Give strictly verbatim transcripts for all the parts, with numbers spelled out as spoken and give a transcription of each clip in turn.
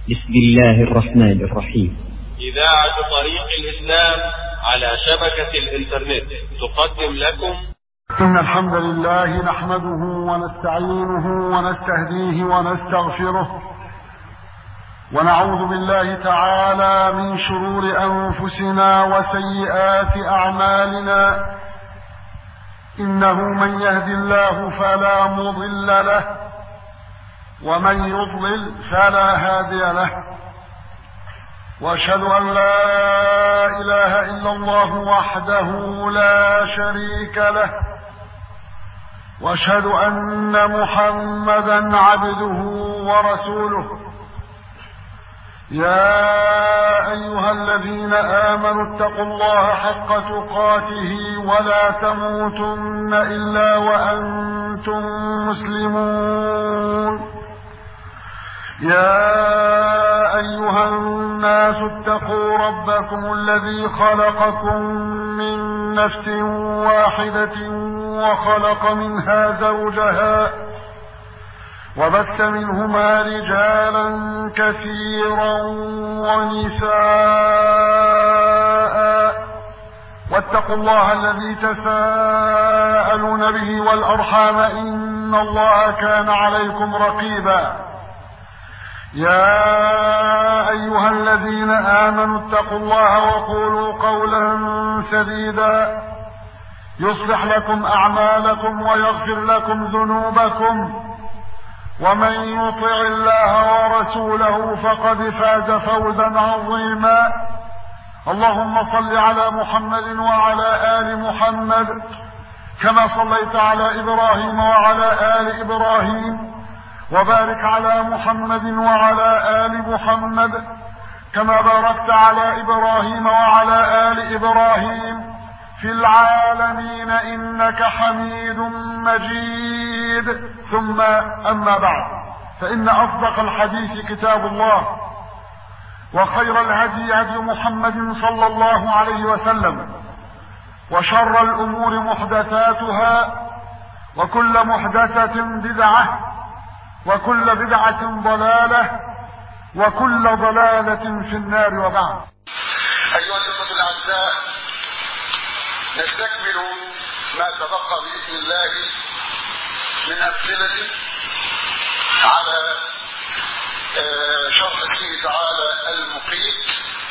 بسم الله الرحمن الرحيم. إذاعة طريق الإسلام على شبكة الإنترنت تقدم لكم إن الحمد لله نحمده ونستعينه ونستهديه ونستغفره ونعوذ بالله تعالى من شرور أنفسنا وسيئات أعمالنا. إنه من يهد الله فلا مضل له ومن يضلل فلا هادي له، وأشهد أن لا إله إلا الله وحده لا شريك له، وأشهد أن محمدا عبده ورسوله. يا أيها الذين آمنوا اتقوا الله حق تقاته ولا تموتن إلا وأنتم مسلمون. يا أيها الناس اتقوا ربكم الذي خلقكم من نفس واحدة وخلق منها زوجها وبث منهما رجالا كثيرا ونساء، واتقوا الله الذي تساءلون به والأرحام إن الله كان عليكم رقيبا. يا أيها الذين آمنوا اتقوا الله وقولوا قولا سديدا يصلح لكم أعمالكم ويغفر لكم ذنوبكم، ومن يطع الله ورسوله فقد فاز فوزا عظيما. اللهم صل على محمد وعلى آل محمد كما صليت على إبراهيم وعلى آل إبراهيم، وبارك على محمد وعلى آل محمد كما باركت على إبراهيم وعلى آل إبراهيم في العالمين إنك حميد مجيد. ثم أما بعد، فإن أصدق الحديث كتاب الله، وخير الهدي هدي محمد صلى الله عليه وسلم، وشر الأمور محدثاتها، وكل محدثة بدعة، وكل بدعة ضلالة، وكل ضلالة في النار. وبعد، أيها الأخوة الأعزاء، نستكمل ما تبقى بإذن الله من أمثلة على شرح اسمه تعالى المقيت.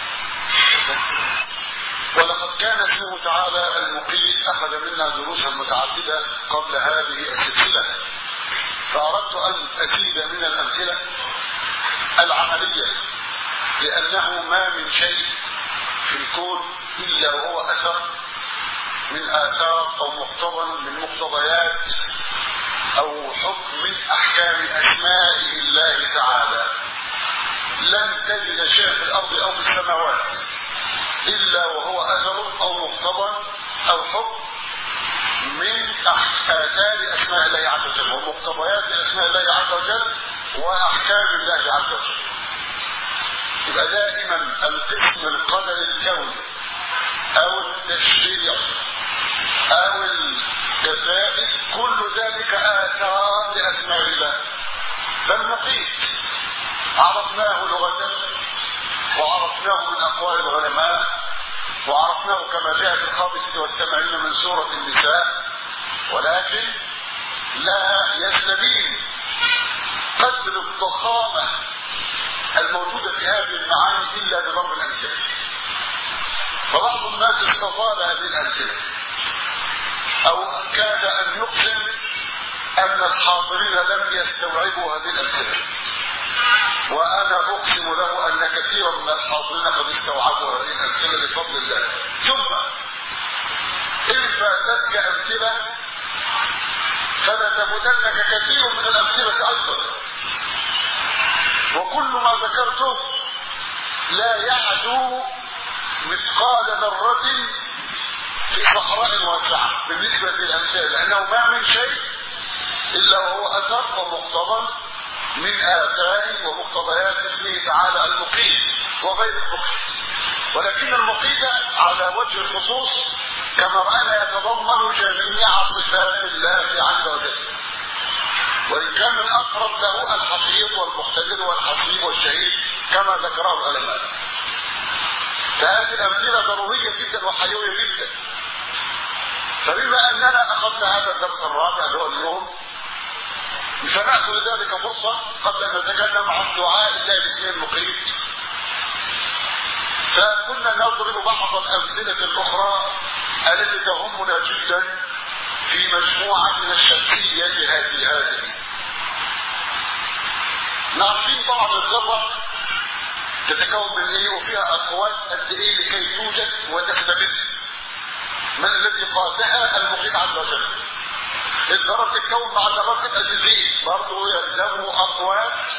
ولقد كان اسمه تعالى المقيت أخذ منا دروسا متعددة قبل هذه السلسلة، فأردت أن أزيد من الأمثلة العملية، لأنه ما من شيء في الكون إلا وهو أثر من آثار أو مقتضى من مقتضيات أو حكم من أحكام أسمائه الله تعالى. لن تجد شيء في الأرض أو في السماوات إلا وهو أثر أو مقتضى أو حكم من آثار أسماء الله عز وجل ومقتضيات أسماء الله عز وجل وأحكام الله عز وجل. يبقى دائما القسم القدري الكوني أو التشريع أو الجزائي كل ذلك آثار لأسماء الله. فالمقيت عرفناه لغة، وعرفناه من أقوال العلماء، وعرفناه كما جاء في الخامسة والثمانين من سورة النساء، ولكن لا يستبين قدر الضخامة الموجودة في هذه المعاني إلا بضرب الأمثلة. وبعض الناس استطال هذه الأمثلة أو كاد أن يقسم أن الحاضرين لم يستوعبوا هذه الأمثلة، وأنا أقسم له أن كثيرا من الحاضرين قد استوعبوا هذه الأمثلة بفضل الله. ثم إن فاتتك أمثلة فلا تفوتنك كثير من الأمثلة أيضا، وكل ما ذكرته لا يعدو مثقال ذرة في صحراء واسعة بالنسبة للأمثلة، لأنه ما من شيء إلا وهو أثر ومقتضى من آثار ومقتضيات اسمه تعالى المقيت وغير المقيت. ولكن المقيت على وجه الخصوص كما رأينا يتضمن جميع صفات الله عز وجل، وإن كان الأقرب له الحفيظ والمقتدر والحسيب والشهيد كما ذكره العلماء. فهذه الأمثلة ضرورية جدا وحيوية جدا. فبما أننا أخذنا هذا الدرس الرابع اللي هو اليوم، فنأخذ ذلك فرصة قبل أن نتكلم عن دعاء الله باسمه المقيت. فكنا نضرب بعض الأمثلة الأخرى التي تهمنا جدا في مجموعتنا الشمسية هذه هذه. نعرفين طبعا الذرة تتكون من ايه وفيها اقوات قد ايه لكي توجد وتستمر. من الذي قادها؟ المقيت عز وجل. الذرة تتكون مع ذرات الأجزاء برضه يلزمه اقوات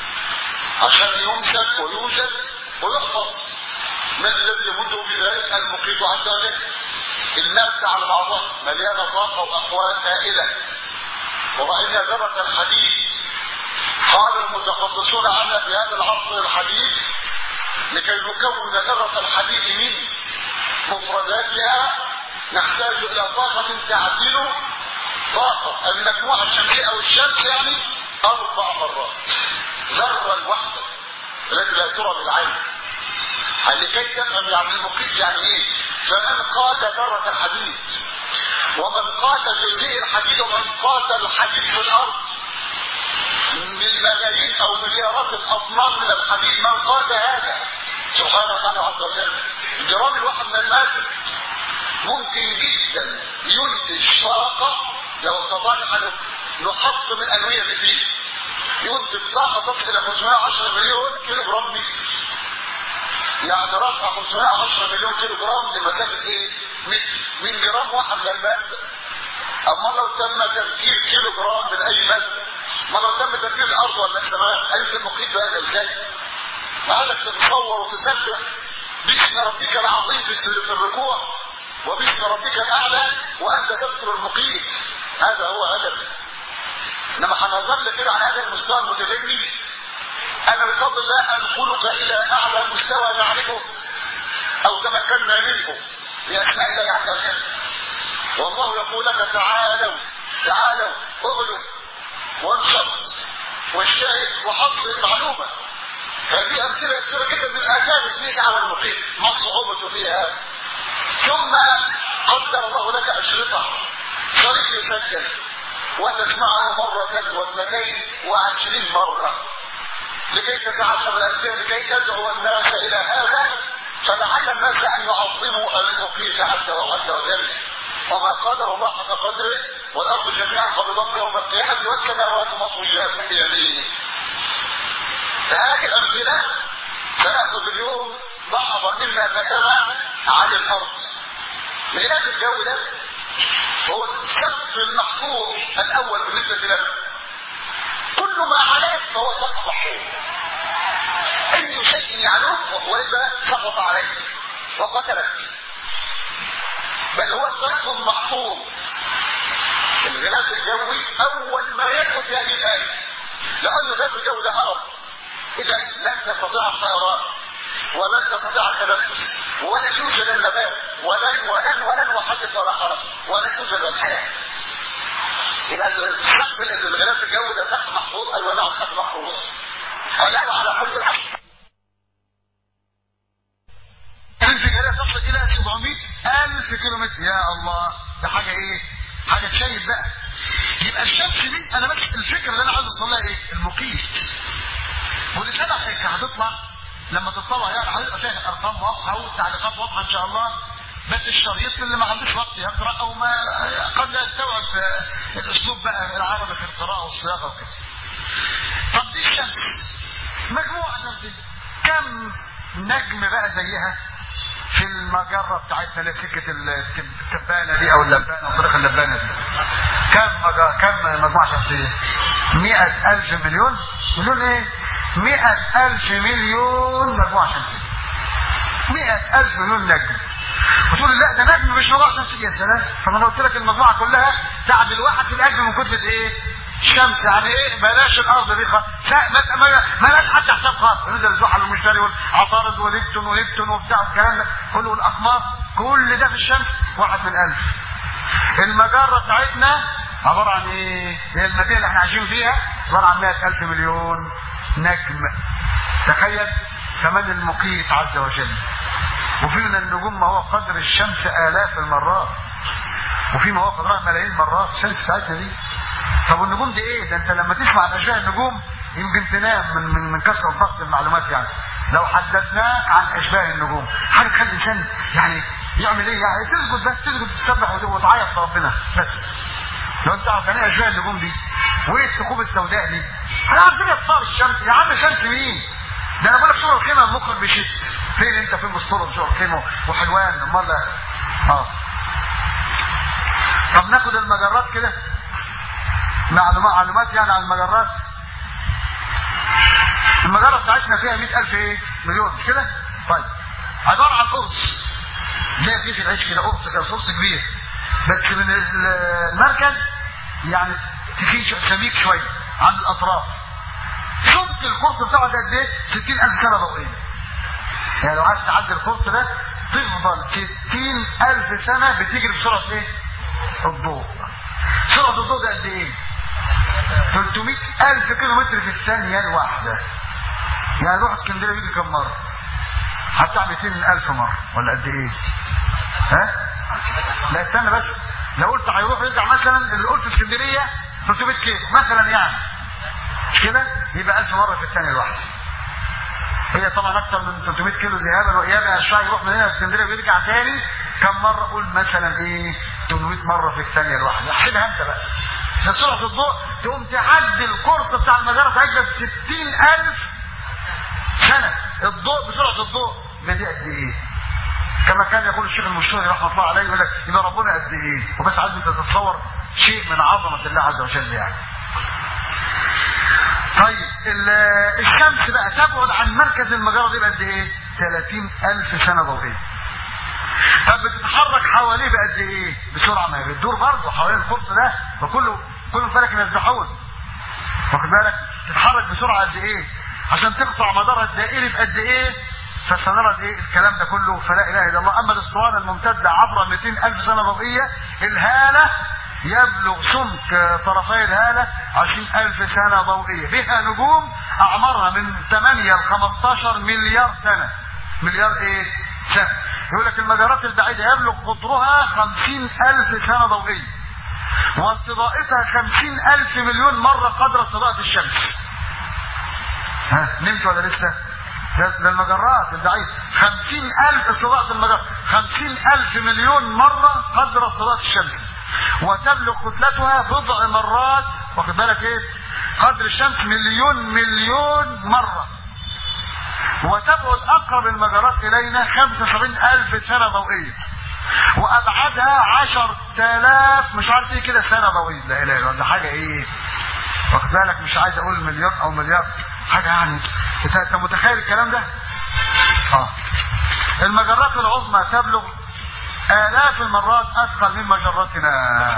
عشان يمسك ويوجد ويحفظ. من الذي يمده بذلك؟ المقيت عز وجل. المادة على بعضها مليانة طاقة وأقوات هائلة. ورأينا ذرة الحديد قال المتخصصون عنها في هذا العصر الحديث لكي نكون ذرة الحديد من مفرداتها نحتاج إلى طاقة تعديل طاقة المجموعة الشمسية أو الشمس يعني أربع مرات. ذرة الوحدة التي لا ترى بالعين. لكي تفهم يعني المقيت يعني ايه. فمن قاتل ذرة الحديد ومن قاتل جزيء الحديد ومن قاتل الحديد في الارض من ملايين او مليارات الاطنان من الحديد، من قاتل هذا سبحانه وتعالى عز وجل. الجرام الواحد من المادة ممكن جدا ينتج طاقة لو استطعنا ان نحط من الانوية اللي فيه ينتج طاقة تصل الى خمسمائة وعشرة مليون كيلو جرام متر. يعني رفع خمسمائة وعشرة مليون كيلو جرام لمسافة ايه؟ متر من جرام واحد من المادة. اما لو تم تفكير كيلو جرام من اي مادة، ما لو تم تفكير الارض ولا السماء، ايوه المقيت بقى ازاي؟ وعايزك تتصور وتسبح باسم ربك العظيم في الركوع وباسم ربك الاعلى وانت تذكر المقيت. هذا هو هدفك. انما هنظل كده على هذا المستوى المتدني. انا بفضل الله انقلك الى اعلى مستوى نعرفه او تمكنا منه باسماء الله عز وجل. والله يقول لك تعالوا تعالوا اغلوا وانشط واجتهد وحصل معلومه. هذه امثله كثيره جدا من اثار اسمك على المقيم، ما الصعوبه فيها؟ ثم قدر الله لك اشرطه شريط يسجل وتسمعه مره واثنتين وعشرين مره لكي تتعلم الأجزاء لكي تدعو الناس إلى هذا. فلعل الناس أن يعظموا المقيت عز وجل. وما قدر الله حق قدره والأرض جميعا قبضته يوم القيامة والسماوات مطويات بيمينه. فهذه الأمثلة سنأخذ اليوم بعضا مما ذكرنا عن الأرض. ميلاد الجو ده هو السقف المحفوظ الأول بالنسبة لنا. كل ما عليك فهو سقف محفوظ. اي شيء يعلوك وإذا سقط عليك وقتلك، بل هو سقف محفوظ. الغلاف الجوي اول ما يدخل في هذه الايه، لانه غلاف الجو ده هرب. اذا لن تستطيع الطيران ولن تستطيع التنفس ولن يوجد النبات ولن ولن ولن وحدث ولا حرج ولن توجد الحياه. يبقى السقف الغلاف الجوي ده سقف محفوظ. ايوه نعم سقف محفوظ. ولو على كل الحق الانفجارات تصل الى سبعمائة الف كيلومتر. يا الله، ده حاجه ايه؟ حاجه تشيب بقى. يبقى الشمس دي انا بس الفكره اللي انا عايز اوصل لها ايه؟ المقيت. ورساله هيك هتطلع لما تطلع يعني هيبقى فيها ارقام واضحه والتعليقات واضحه ان شاء الله. بس الشريط اللي ما عندوش وقت يقرا او ما قد لا يستوعب الاسلوب بقى العربي في القراءه والصياغه وكده. طب دي الشمس مجموعه شمسيه، كم نجم بقى زيها في المجره بتاعتنا اللي سكه التبانه دي او اللبانه او طريق اللبانه دي؟ كم مجرة كم مجموعه شمسيه؟ مئة ألف مليون مليون ايه؟ مئة ألف مليون مجموعه شمسيه. مئة ألف مليون نجم. وتقول لا ده نجم مش مجموعه شمسيه. يا سلام، طب انا قلت لك المجموعه كلها تعدل واحد في الألف من كتله ايه؟ الشمس. يعني ايه؟ بلاش الارض دي خالص، مالهاش حتى حساب خالص. نزل زحل المشتري والعطارد وليبتون وليبتون وبتاع الكلام ده كله والاقمار، كل ده في الشمس واحد من ألف. المجره بتاعتنا عباره عن ايه؟ هي المدينه اللي احنا عايشين فيها عباره عن مئة ألف مليون نجم. تخيل كمان المقيت عز وجل. وفي من النجوم ما هو قدر الشمس آلاف المرات، وفي ما هو قدرها ملايين مرات الشمس بتاعتنا دي. طب والنجوم دي ايه؟ ده انت لما تسمع عن اشياء النجوم يمكن تنام من من, من كثره ضغط المعلومات. يعني لو حدثناك عن اشباه النجوم حاجه تخلي الانسان يعني يعمل ايه؟ يعني تسجد بس، تسجد تسبح وتعيط لربنا بس. لو انت عارف يعني ايه اشباه النجوم دي وايه الثقوب السوداء دي. احنا عارفين ابطال الشمس. يا عم شمس مين؟ ده انا بقول لك شغل الخيمه المخرج بيشت. فين انت؟ فين مسطره شغل الخيمه وحلوان؟ امال اه طب ناخد المجرات كده، معلومات معلومات يعني عن المجرات. المجره بتاعتنا فيها مئة ألف ايه؟ مليون، مش كده؟ طيب عباره عن قرص زي في العيش كده، قرص كده، قرص كبير بس من المركز يعني تخين سميك شويه عن الاطراف. سمك القرص بتاعه ده قد ايه؟ ستين ألف سنه ضوئيه. يعني لو عايز تعدي القرص ده تفضل ستين ألف سنه بتجري بسرعه ايه؟ الضوء. سرعه الضوء ده قد ايه؟ ثلاثمئة ألف كيلو متر في الثانيه الواحده. يعني روح اسكندريه بيجي كم مره؟ حتى مئتين ألف مره ولا قد ايه؟ ها؟ لا استنى بس، لو قلت هيروح يرجع مثلا اللي قلت اسكندريه ثلاثمئة كيلو مثلا يعني مش كده؟ يبقى ألف مره في الثانيه الواحده. هي طبعا اكثر من ثلاثمئة كيلو ذهابا وايابا. الشاي يروح من هنا اسكندريه ويرجع تاني كم مره؟ قول مثلا ايه؟ ثمانمئة مره في الثانيه الواحده. احسبها انت بقى. فسرعه الضوء تقوم تعدي القرص بتاع المجره بتاعتنا ب ستين ألف سنه. الضوء بسرعه الضوء بدي قد ايه؟ كما كان يقول الشيخ المشهوري رحمه الله عليه، يقول لك يبقى ربنا قد ايه؟ وبس عايز تتصور شيء من عظمه الله عز وجل يعني. طيب الشمس بقى تبعد عن مركز المجره دي بقد ايه؟ ثلاثين ألف سنه ضوئيه. طب بتتحرك حواليه بقد ايه؟ بسرعه ما هي بتدور برضه حوالين القرص ده وكله كله فلك يسبحون. واخد بالك؟ تتحرك بسرعه قد ايه؟ عشان تقطع مدارها الدائري بقد ايه؟ فسنرى ايه الكلام ده كله. فلا اله الا الله. اما الاسطوانه الممتده عبر مئتين ألف سنه ضوئيه، الهاله يبلغ سمك طرفي الهاله عشرين ألف سنه ضوئيه، بها نجوم اعمارها من ثمانية ل خمستاشر مليار سنه. مليار ايه؟ سنه. يقول لك المجرات البعيده يبلغ قطرها خمسين ألف سنه ضوئيه، واستضاءتها خمسين ألف مليون مره قدر استضاءه الشمس. ها نمت ولا لسه؟ ده المجرات البعيد خمسين ألف استضاءة المجرات، خمسين ألف مليون مرة قدر استضاءة الشمس، وتبلغ كتلتها بضع مرات، واخد بالك ايه؟ قدر الشمس مليون مليون مرة. وتبعد أقرب المجرات إلينا خمسة وسبعين ألف سنة ضوئية، وأبعدها عشر آلاف مش عارف ايه كده سنة ضوئية. لا إله إلا الله. ده حاجة ايه؟ واخد بالك؟ مش عايز أقول مليون أو مليار، حاجة يعني انت متخيل الكلام ده؟ اه المجرات العظمى تبلغ آلاف المرات أثقل من مجرتنا،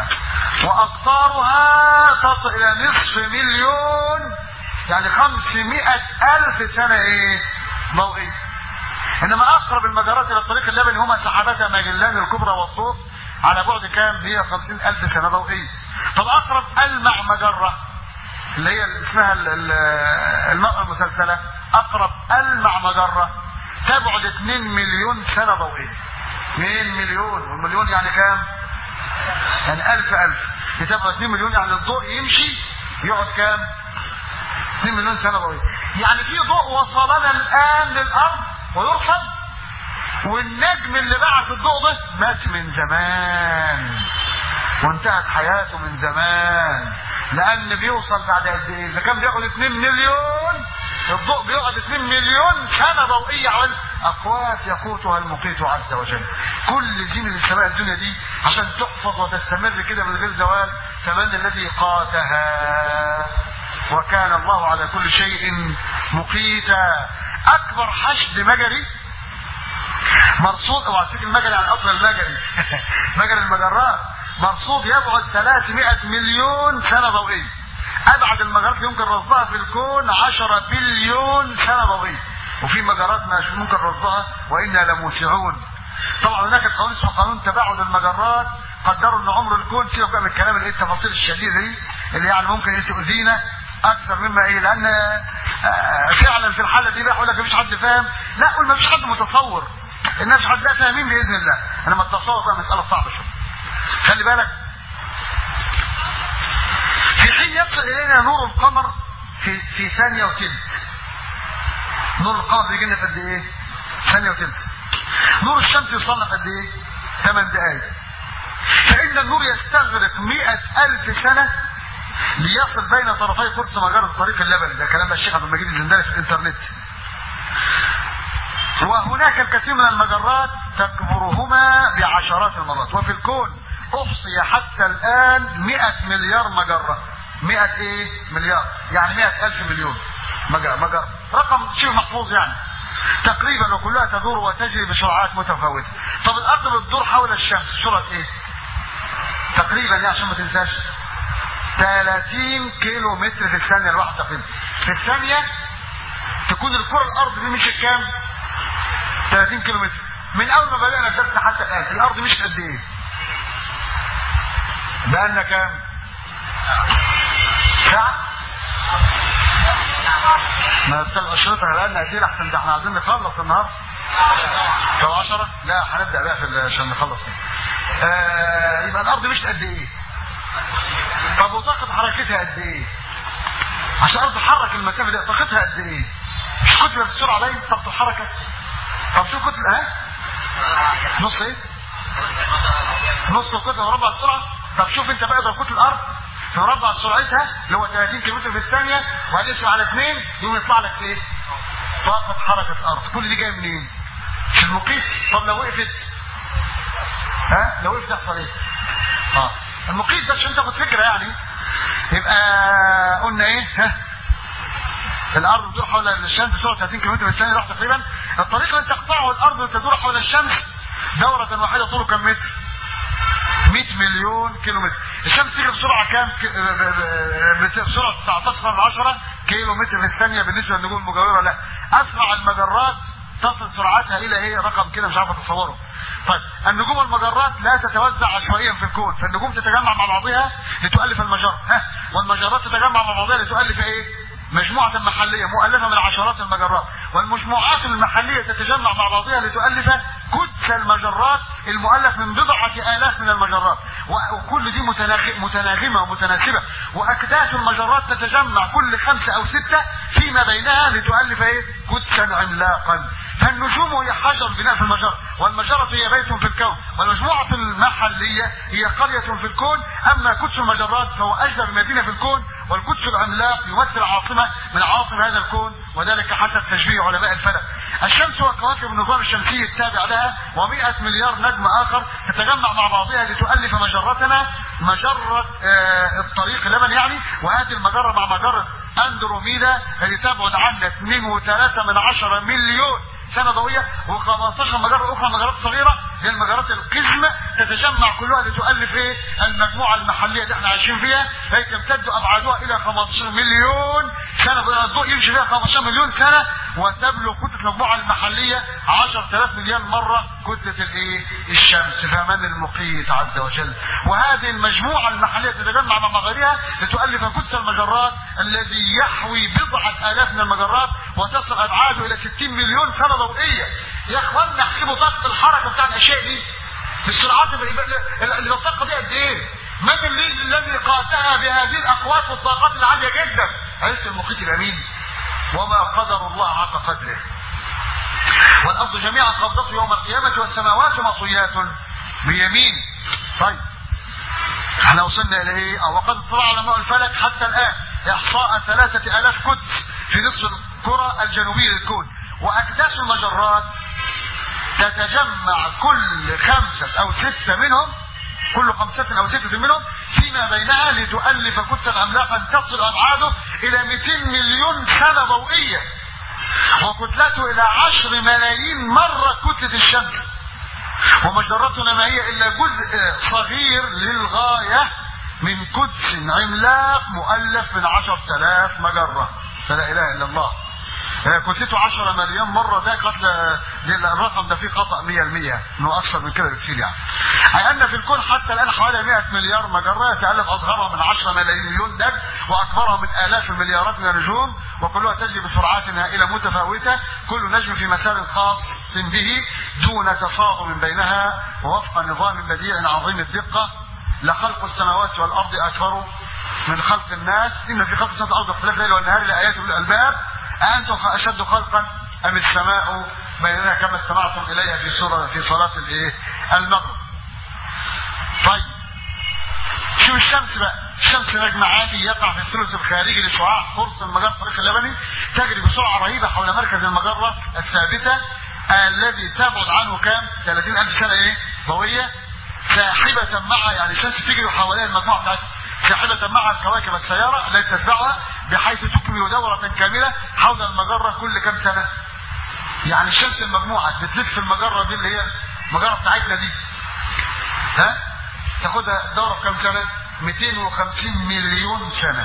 وأقطارها تصل إلى نصف مليون، يعني خمسمائة ألف سنة إيه؟ ضوئية. إنما أقرب المجرات إلى الطريق اللبني هما سحابتا ماجلان الكبرى والطور على بعد كام؟ مئة وخمسين ألف سنة ضوئية. طب أقرب ألمع مجرة اللي هي اسمها الماء المسلسلة، أقرب ألمع مجرة تبعد اثنين مليون سنة ضوئية. اثنين مليون، والمليون يعني كام؟ يعني ألف ألف. تبعد اثنين مليون، يعني الضوء يمشي يقعد كام؟ اثنين مليون سنة ضوئية. يعني في ضوء وصلنا الآن للأرض ويرصد، والنجم اللي بعث الضوء ده مات من زمان وانتهت حياته من زمان، لأن بيوصل بعد قد ايه؟ إذا كان بياخد اثنين مليون، الضوء بيقعد اثنين مليون سنة ضوئية عن أقوات يقوتها المقيت عز وجل. كل زين للسماء الدنيا دي عشان تحفظ وتستمر كده من غير زوال، فمن الذي قاتها؟ وكان الله على كل شيء مقيتا. أكبر حشد مجري مرصود، اوعى تفتكر المجري يعني اصل المجري مجري المجرات مرصود يبعد ثلاثمائة مليون سنة ضوئية. ابعد المجرات يمكن رصدها في الكون عشرة بليون سنة ضوئية، وفي مجرات مش ممكن رصدها وإنا لموسعون. طبعا هناك قانون اسمه قانون تباعد المجرات، قدروا ان عمر الكون، سيبك بقى من الكلام اللي التفاصيل الشديده دي اللي يعني ممكن تؤذينا اكثر مما ايه، لان فعلا في الحاله دي بقى يقول لك مفيش حد فاهم، لا قول مفيش حد متصور، ان مفيش حد لا فاهمين باذن الله، انما التصور بقى مساله صعبه شويه. خلي بالك في حين يصل الينا نور القمر في في ثانيه وثلث. نور القمر بيجي لنا في قد ايه؟ ثانيه وثلث. نور الشمس يوصل لنا في قد ايه؟ ثمان دقائق. فان النور يستغرق مئة ألف سنه ليصل بين طرفي قرص مجرة الطريق اللبني. ده كلام الشيخ عبد المجيد الزنداني في الانترنت. وهناك الكثير من المجرات تكبرهما بعشرات المرات، وفي الكون احصي حتى الان مئة مليار مجرة. مئة ايه؟ مليار، يعني مئة الف مليون مجرة. مجرة رقم شبه محفوظ يعني تقريبا، وكلها تدور وتجري بسرعات متفاوتة. طب الارض بتدور حول الشمس سرعة ايه؟ تقريبا يعني عشان ما تنساش ثلاثين كيلو متر في الثانية الواحدة تقريبا. في الثانية تكون الكرة الارض دي مشيت كام؟ ثلاثين كيلو متر. من اول ما بدأنا الدرس حتى الان الارض مشيت قد ايه؟ بقالنا كام؟ ساعة؟ ما بتبقى اشرطها بقالنا كتير احسن، ده احنا عايزين نخلص النهارده. ساعة عشرة؟ لا هنبدأ بقى في عشان نخلص. آه يبقى الارض مشيت قد ايه؟ طب وطاقة حركتها قد ايه؟ عشان الارض تحرك المسافة دي طاقتها قد ايه؟ مش كتلة السرعة باين طاقة الحركة. طب شوف كتلة اهي نص ايه؟ نص كتلة مربع السرعة. طب شوف انت بقى اضرب كتلة الارض في مربع سرعتها اللي هو ثلاثين كيلومتر في الثانية، وهنقسم على اثنين يقوم يطلع لك ايه؟ طاقة حركة الارض. كل دي جاية منين؟ مش المقيت. طب لو وقفت ها؟ لو وقفت يحصل ايه؟ اه المقيت ده عشان تاخد فكرة يعني. يبقى قلنا ايه؟ ها؟ الارض بتدور حول الشمس سرعة ثلاثين كيلومتر في الثانية راح تقريبا. الطريق اللي تقطعه الارض وتدور حول الشمس دورة واحدة طوله كم متر؟ مئة مليون كيلومتر. الشمس تيجي بسرعة كام؟ بسرعة تسعتاشر من عشرة كيلو متر في الثانية بالنسبة للنجوم المجاورة. لا، اسرع المجرات تصل سرعتها الى ايه؟ رقم كده مش عارف اتصوره. طيب النجوم والمجرات لا تتوزع عشوائيا في الكون، فالنجوم تتجمع مع بعضها لتؤلف المجرة، ها، والمجرات تتجمع مع بعضها لتؤلف ايه؟ مجموعة محلية مؤلفة من عشرات المجرات، والمجموعات المحلية تتجمع مع بعضها لتؤلف كتس المجرات المؤلف من بضعة آلاف من المجرات، وكل دي متناغمة ومتناسبة. وأكداس المجرات تتجمع كل خمسة أو ستة فيما بينها لتؤلف ايه؟ كتسا عملاقا. فالنجوم هي حجر بناء في المجرة، والمجرة هي بيت في الكون، والمجموعة المحلية هي قرية في الكون. أما كتس المجرات فهو أجدر مدينة في الكون، والكتس العملاق يمثل عاصمة من عواصم هذا الكون، وذلك حسب تشبيه علماء الفلك. الشمس وكواكب النظام الشمسي التابع لها ومئة مليار نجم آخر تتجمع مع بعضها لتؤلف مجرتنا، مجرة آه الطريق اللبن يعني. وهذه المجرة مع مجرة أندروميدا اللي تبعد عنا اثنين وثلاثة من عشرة مليون سنة ضوئية، وخمستاشر مجرة أخرى مجرات صغيرة هي المجرات القزم تتجمع كلها لتؤلف ايه؟ المجموعة المحلية اللي احنا عايشين فيها. هي تمتد أبعادها إلى خمستاشر مليون سنة، الضوء يمشي فيها خمستاشر مليون سنة، وتبلغ كتلة المجموعة المحلية عشرة آلاف مليون مرة كتلة الايه؟ الشمس في أمان المقيت عز وجل. وهذه المجموعة المحلية تتجمع مع غيرها لتؤلف كتلة المجرات الذي يحوي بضعة آلاف من المجرات، وتصل أبعاده إلى ستين مليون سنة ضوئية. يا اخوانا احسبوا طاقة الحركة بتاع الاشياء دي بالسرعات اللي الطاقة دي قد ايه؟ من اللي الذي قاتها بهذه الاقوات والطاقات العالية جدا؟ عرفت المقيت الامين. وما قدر الله حق قدره. والارض جميعا قبضته يوم القيامة والسماوات مطويات بيمين. طيب احنا وصلنا الى ايه؟ او وقد اطلع علماء الفلك حتى الان احصاء ثلاثة الاف قدس في نصف الكرة الجنوبية للكون. واكداس المجرات تتجمع كل خمسة او ستة منهم، كل خمسة او ستة منهم فيما بينها لتؤلف كتلة عملاقا تصل ابعاده الى مئتين مليون سنة ضوئية، وكتلته الى عشر ملايين مرة كتلة الشمس. ومجرتنا ما هي الا جزء صغير للغاية من قدس عملاق مؤلف من عشرة آلاف مجرة. فلا اله الا الله. كتلته عشرة مليون مرة، ده قتل الرقم ده فيه خطأ مية بالمية، انه اكثر من كده بكثير يعني. اي ان في الكون حتى الان حوالي مئة مليار مجرة، يتألف اصغرها من عشرة ملايين نجم واكبرها من الاف المليارات من النجوم، وكلها تجري بسرعات هائلة متفاوتة، كل نجم في مسار خاص به دون تصادم بينها، ووفق نظام بديع عظيم الدقة. لخلق السماوات والارض اكبر من خلق الناس، ان في خلق السماوات والارض اختلاف الليل والنهار لآيات أولي الالباب، أأنتم أشد خلقا أم السماء بيننا كما استمعتم إليها في سورة في صلاة الإيه؟ المغرب. طيب شو الشمس بقى؟ الشمس نجم عادي يقع في الثلث الخارجي لشعاع قرص المجرة الطريق اللبني، تجري بسرعة رهيبة حول مركز المجرة الثابتة الذي تبعد عنه كام؟ ثلاثين ألف سنة إيه؟ ضوئية، ساحبة مع يعني الشمس تجري حوالين المجموعة بتاعتها ساحبة مع الكواكب السيارة التي تتبعها، بحيث تكمل دورة كاملة حول المجرة كل كم سنة. يعني الشمس المجموعة بتلف المجرة دي اللي هي المجرة بتاعتنا دي، ها؟ تاخدها دورة كم سنة؟ مئتين وخمسين مليون سنة.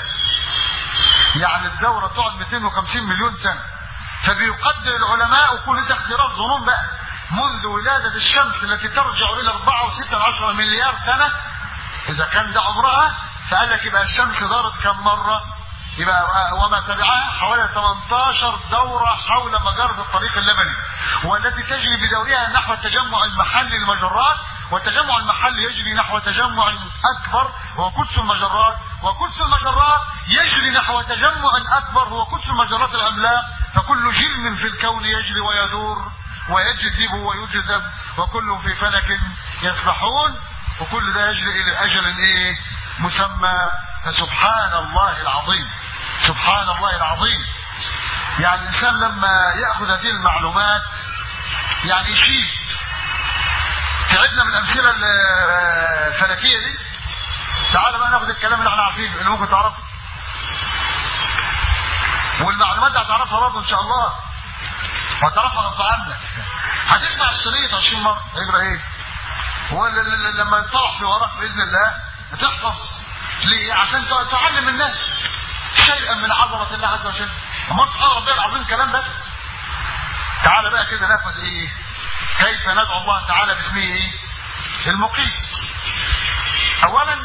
يعني الدورة تقعد مئتين وخمسين مليون سنة. فبيقدر العلماء، وكل ده اختراق ظنون بقى، منذ ولادة الشمس التي ترجع إلى أربعة وستة عشر مليار سنة، إذا كان ده عمرها، فقال لك يبقى الشمس دارت كم مرة؟ يبقى وما تبعها حوالي ثمانية عشر دورة حول مجرة الطريق اللبني، والتي تجري بدورها نحو التجمع المحلي للمجرات، والتجمع المحلي يجري نحو تجمع أكبر هو قدس المجرات، وقدس المجرات يجري نحو تجمع أكبر هو قدس المجرات العملاق. فكل جرم في الكون يجري ويدور ويجذب ويجذب، وكل في فلك يسبحون، وكل ده يجري إلى أجل إيه؟ مسمى. فسبحان الله العظيم، سبحان الله العظيم. يعني الإنسان لما يأخذ هذه المعلومات يعني يشيب. تعبنا من الأمثلة الفلكية دي، تعال بقى ناخذ الكلام اللي احنا عارفينه اللي ممكن تعرفه، والمعلومات دي هتعرفها برضه إن شاء الله، وهتعرفها غصب عنك. هتسمع الشريط عشرين مرة هيجرى إيه؟ ولما يطرح في وراك بإذن الله هتحفظ. ليه؟ عشان تعلم الناس شيئا من عظمة الله عز وجل. أما سبحان ربي العظيم كلام بس. تعالى بقى كده ناخذ إيه؟ كيف ندعو الله تعالى باسمه إيه؟ المقيت. أولا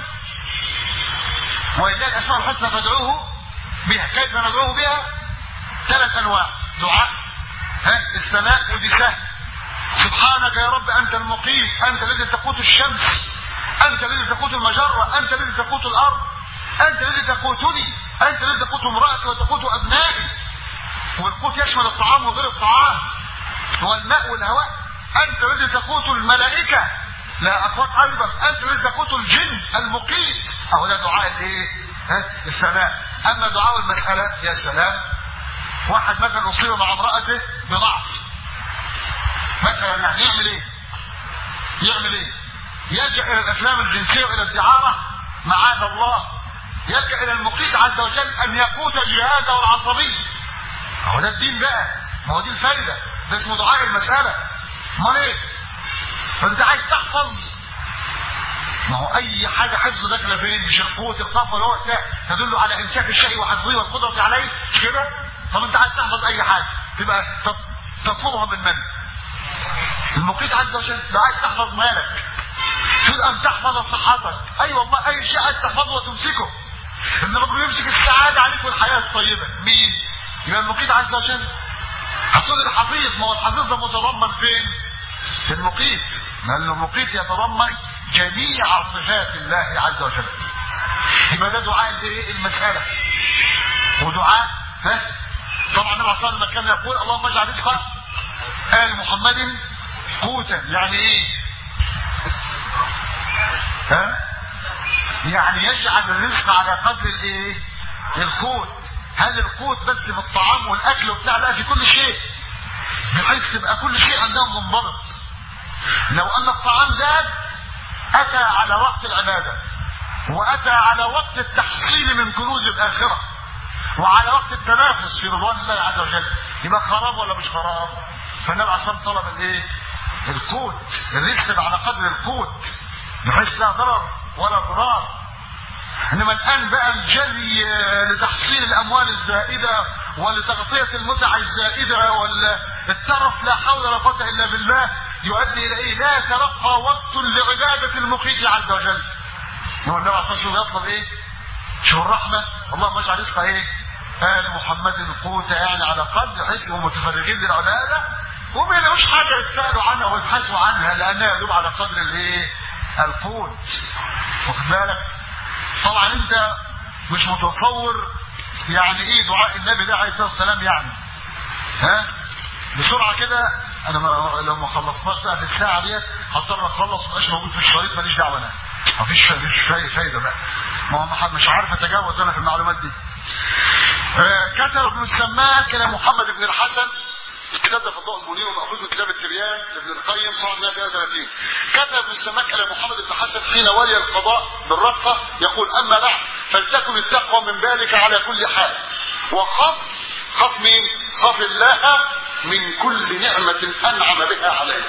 ولله الأسماء الحسنى فادعوه بها. كيف ندعوه بها؟ ثلاث أنواع دعاء، ها الثناء ودي سهل. سبحانك يا رب أنت المقيت، أنت الذي تقوت الشمس، أنت الذي تقوت المجرة، أنت الذي تقوت الأرض، أنت الذي تقوتني، أنت الذي تقوت امرأتي وتقوت أبنائي. والقوت يشمل الطعام وغير الطعام والماء والهواء. أنت الذي تقوت الملائكة لا أقوات أيضا، أنت الذي تقوت الجن المقيت. أهو ده دعاء الإيه؟ الثناء. أما دعاء المسألة يا سلام، واحد مثلا أصيب مع امرأته بضعف مثلا، يعني يعمل إيه؟ يعمل إيه؟ يلجأ إلى الأفلام الجنسية وإلى الدعارة معاذ الله. يلجأ إلى المقيت عز وجل أن يقوت جهازه العصبي. هو ده الدين بقى، ما هو دي الفائدة، ده اسمه دعاء المسألة. امال ايه؟ فانت عايز تحفظ، ما هو اي حاجة حفظ داخله فين؟ مش القوة القاف ولا هو تدل على امساك الشيء وحفظه والقدرة عليه، مش كده؟ طب انت عايز تحفظ اي حاجة تبقى تطلبها من من؟ المقيت عز وجل. لو عايز تحفظ مالك، تريد ان تحفظ صحتك، اي أيوة والله اي شيء عايز تحفظه وتمسكه، ان ربنا يمسك السعادة عليك والحياة الطيبة. مين؟ يبقى المقيت عز وجل. هتقول الحفيظ، ما هو الحفيظ ده متضمن فين؟ في المقيت، لأنه المقيت يتضمن جميع صفات الله عز وجل. يبقى ده دعاء ايه؟ المسألة. ودعاء ها؟ طبعا النبي صلى الله عليه وسلم كان يقول اللهم اجعل رزق آل محمد قوتا. يعني ايه؟ ها؟ يعني يجعل الرزق على قدر الايه؟ القوت. هل القوت بس في الطعام والاكل وبتاع؟ لا، في كل شيء، بحيث تبقى كل شيء عندهم منضبط. لو ان الطعام زاد اتى على وقت العباده، واتى على وقت التحصيل من كنوز الاخره، وعلى وقت التنافس في رضوان الله عز وجل، يبقى خراب ولا مش خراب؟ فالنبي عليه الصلاه والسلام طلب الايه؟ القوت، الرزق على قدر القوت، بحيث لا ضرر ولا ضرار. انما الان بقى الجري لتحصيل الاموال الزائده ولتغطية المتع الزائدة والترف لا حول ولا قوة إلا بالله يؤدي إلى إيه؟ لا يتلقى وقت لعبادة المقيت عز وجل. هو النبي عليه الصلاة والسلام يطلب إيه؟ شو الرحمة، اللهم اجعل رزق إيه؟ آل محمد قوت يعني على قدر حيث هم متفرغين للعبادة وما يلاقوش حاجة يتسألوا عنها ويبحثوا عنها لأنها يدوب على قدر الإيه؟ القوت. واخد بالك؟ طبعا أنت مش متصور يعني إيه دعاء النبي ده عليه الصلاة والسلام يعني. ها؟ بسرعة كده أنا لو ما خلصناش بقى في الساعة ديت هضطر أخلص ومبقاش موجود في الشريط ماليش دعوة أنا. مفيش مفيش فايدة بقى. ما هو مش عارف أتجاوز أنا في المعلومات دي. آه كتب ابن السماك إلى محمد بن الحسن، الكتاب ده في الضوء المنير ومأخوذ من كتاب التبيان لابن القيم صار مئة وثلاثة وثلاثين. كتب ابن السماك إلى محمد بن الحسن حين ولي القضاء بالرقة يقول: أما بعد فلتكن التقوى من بالك على كل حال، وخف خف مين؟ خف الله من كل نعمة أنعم بها عليك.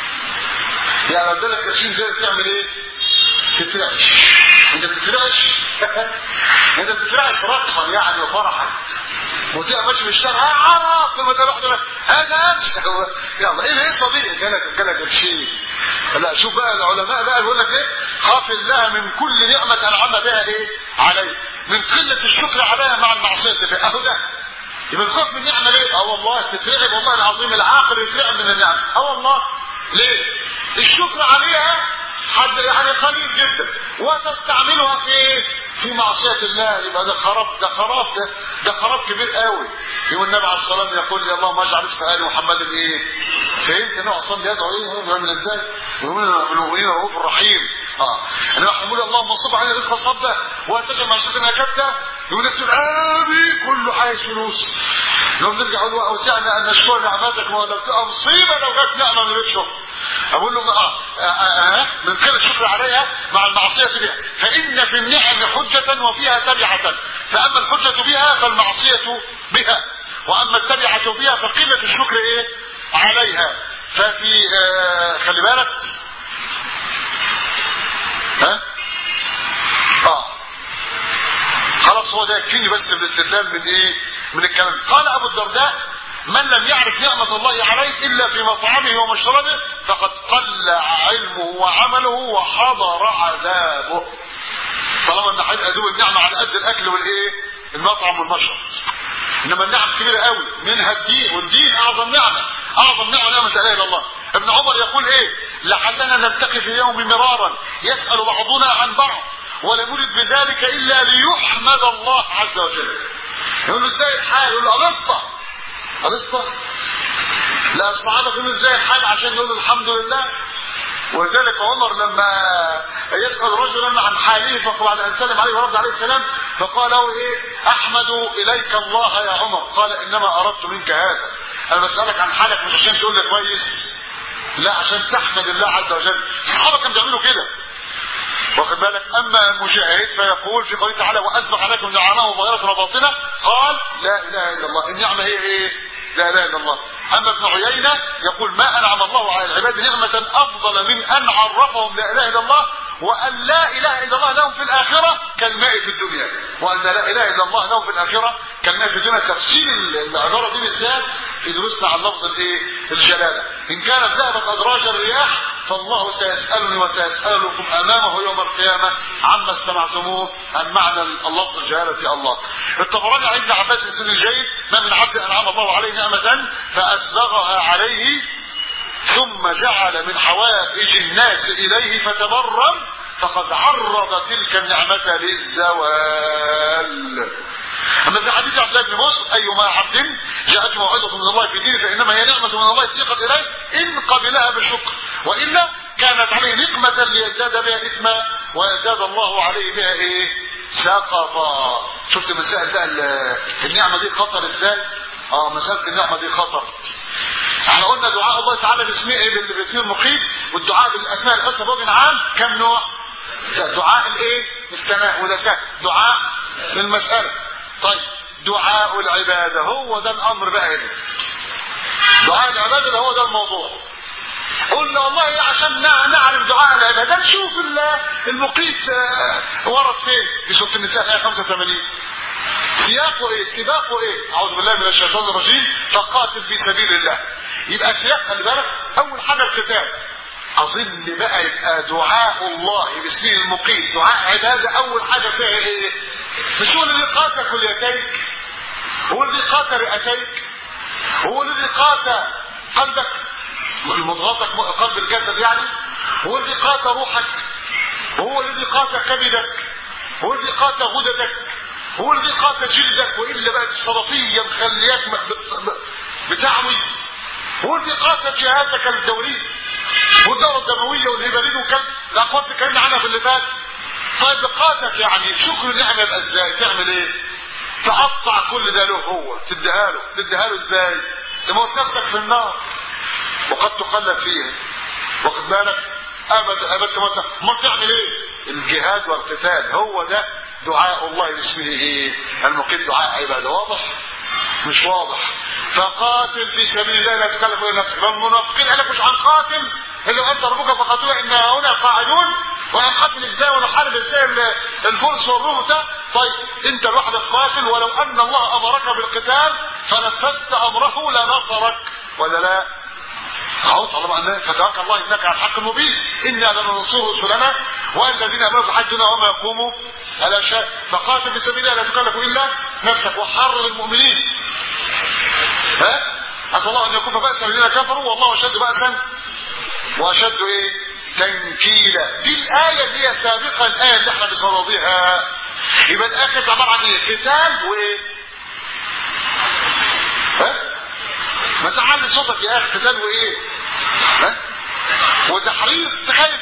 يعني لو ادالك قرشين زي تعمل ايه؟ تترعش. انت بتترعش انت بتترعش رقصا يعني وفرحا وتبقى ماشي في الشارع عرف لما تروح تروح هذا يلا ايه ايه صديقي جالك جالك قرشين. لا شوف بقى العلماء بقى بيقول لك ايه؟ خاف الله من كل نعمة أنعم بها ايه؟ عليك، من قلة الشكر عليها مع المعصية فيها. اهو ده يبقى الخوف من نعمة ليه؟ اه والله تترعب والله العظيم، العاقل يترعب من النعمة. اه والله ليه؟ الشكر عليها حد يعني قليل جدا وتستعملها في ايه؟ في معصية الله. يبقى ده خراب ده خراب ده ده خراب كبير قوي. يقول النبي عليه الصلاة والسلام يقول: اللهم اجعل رزق آل محمد ايه؟ فهمت النبي اصلا بيدعو ايه؟ هو بيعمل ازاي؟ يقول بالمؤمنين رؤوف رحيم. اه انا بقول اللهم صب علينا رزق صبه واتجه مع شيخنا كبده. يقول الابي كله عايز فلوس. لو نرجع نقول اوسعنا ان نشكر نعمتك ولو تبقى مصيبه لو جت نعمه من غير شكر. اقول له آه آه آه من كل الشكر عليها مع المعصيه بها، فان في النعم حجه وفيها تبعه، فاما الحجه بها فالمعصيه بها، واما التبعه بها فقله الشكر ايه؟ عليها. ففي آه خلي بالك ها اه خلاص هو ده يكفيني بس بالاستدلال من ايه؟ من الكلام. قال ابو الدرداء: من لم يعرف نعمة الله عليه إلا في مطعمه ومشربه فقد قل علمه وعمله وحضر عذابه. طالما ان حد ادوب النعمة على قد الاكل والايه؟ المطعم والمشرب. انما النعم كبيرة قوي، منها الدين، والدين اعظم نعمة، اعظم نعمة نعمة لا اله الا الله. ابن عمر يقول ايه؟ لعلنا نلتقي في يوم مرارا يسأل بعضنا عن بعض ولا نريد بذلك الا ليحمد الله عز وجل. يقول له ازاي الحال؟ يقول له الاسطى الاسطى لا الصحابه كانوا ازاي الحال عشان يقولوا الحمد لله. وذلك عمر لما يسأل رجلا عن حاله فقال ان سلم عليه ورد عليه السلام فقال له ايه؟ احمد اليك الله يا عمر. قال انما اردت منك هذا، انا بسألك عن حالك مش عشان تقول لي كويس، لا عشان تحمد الله عز وجل. الصحابه كانوا بيعملوا كده واخد بالك. اما المجاهد فيقول في قوله تعالى: واسبغ عليكم نعمه ظاهره وباطنه، قال لا اله الا الله. النعمه هي ايه؟ لا اله الا الله. اما ابن عيينه يقول: ما انعم الله على العباد نعمه افضل من ان عرفهم لا اله الا الله وان لا اله الا الله لهم في الاخره كالماء في الدنيا، وان لا اله الا الله لهم في الاخره كالماء في الدنيا. تفسير العباره دي بالذات في دروسنا عن لفظ الايه؟ الجلاله. ان كانت ذهبت ادراج الرياح فالله سيسالني وسيسالكم امامه يوم القيامه عما استمعتموه عن معنى اللفظ الجلاله الله. الطبراني عن ابن عباس بن سن الجيد: ما من عبد انعم الله عليه نعمه فاسبغها عليه ثم جعل من حوائج الناس اليه فتبرم فقد عرض تلك النعمه للزوال. اما في حديث عبد الله بن مسعود: ايما عبد جاءت موعظه من الله في دينه فانما هي نعمه من الله سيقت اليه ان قبلها بالشكر، والا كانت عليه نقمه ليزداد بها اثما ويزداد الله عليه بها ايه؟ سقطا. شفت مسائل بقى النعمه دي خطر ازاي؟ اه مساله النعمه دي خطر. احنا قلنا دعاء الله تعالى باسمه ايه؟ باسمه المقيت، والدعاء بالاسماء الحسنى بوجه عام كم نوع؟ دعاء الايه؟ الثناء وده سهل، دعاء المساله. طيب دعاء العباده هو ده الامر بقى هنا. دعاء العباده ده هو ده الموضوع. قلنا والله عشان نعرف دعاء العباده نشوف المقيت ورد فين في سوره النساء ايه خمسة وثمانين. سياقه ايه؟ سباقه ايه؟ اعوذ بالله من الشيطان الرجيم. فقاتل في سبيل الله. يبقى سياق، خلي بالك، اول حاجه القتال. اظن بقى يبقى دعاء الله باسمه المقيت دعاء عباده، اول حاجه فيها ايه؟ مش هو الذي قاتل كليتيك، هو الذي قاتل رئتيك، هو الذي قاتل قلبك المضغطك قلب الجسد يعني، هو الذي قاتل روحك، هو الذي قاتل كبدك، هو الذي قاتل غددك، هو الذي قاتل جلدك، والا بقت الصدفيه مخلياك بتعوي، هو الذي قاتل جهازك الدوري والدوره الدمويه والهبالين وكم الاقوات اللي اتكلمنا عنها في اللي فات. طيب قاتك يعني شكر النعمه يبقى ازاي؟ تعمل ايه؟ تقطع كل ده له، هو تديها له. تديها له ازاي؟ تموت نفسك في النار وقد تقلب فيها، واخد بالك؟ ابد ابد تموت. ما تعمل ايه؟ الجهاد والقتال. هو ده دعاء الله باسمه ايه؟ المقيم دعاء عباده. واضح؟ مش واضح؟ فقاتل في سبيل الله لا تكلف الا نفسك. المنافقين قال لك مش هنقاتل الا انت ربك فقاتلوا ان هنا قاعدون، وهنقاتل ازاي ونحارب ازاي الفرس والروم ده؟ طيب انت لوحدك قاتل، ولو ان الله امرك بالقتال فنفذت امره لنصرك ولا لا؟ اهو طالما انك فتوكل الله انك على الحق المبين. انا لننصر رسلنا والذين امنوا بحجنا وما يقوموا على شيء. فقاتل في سبيل الله لا تكلف الا نفسك وحرر المؤمنين. ها؟ اسال الله ان يكف بأس الذين كفروا والله اشد بأسا واشد ايه؟ تنكيلا. دي الايه اللي هي سابقه الايه اللي احنا بصددها. يبقى الاخر عباره عن ايه؟ قتال وايه؟ ها؟ ما تعلي صوتك يا اخي. قتال وايه؟ ها؟ وتحرير. تخيل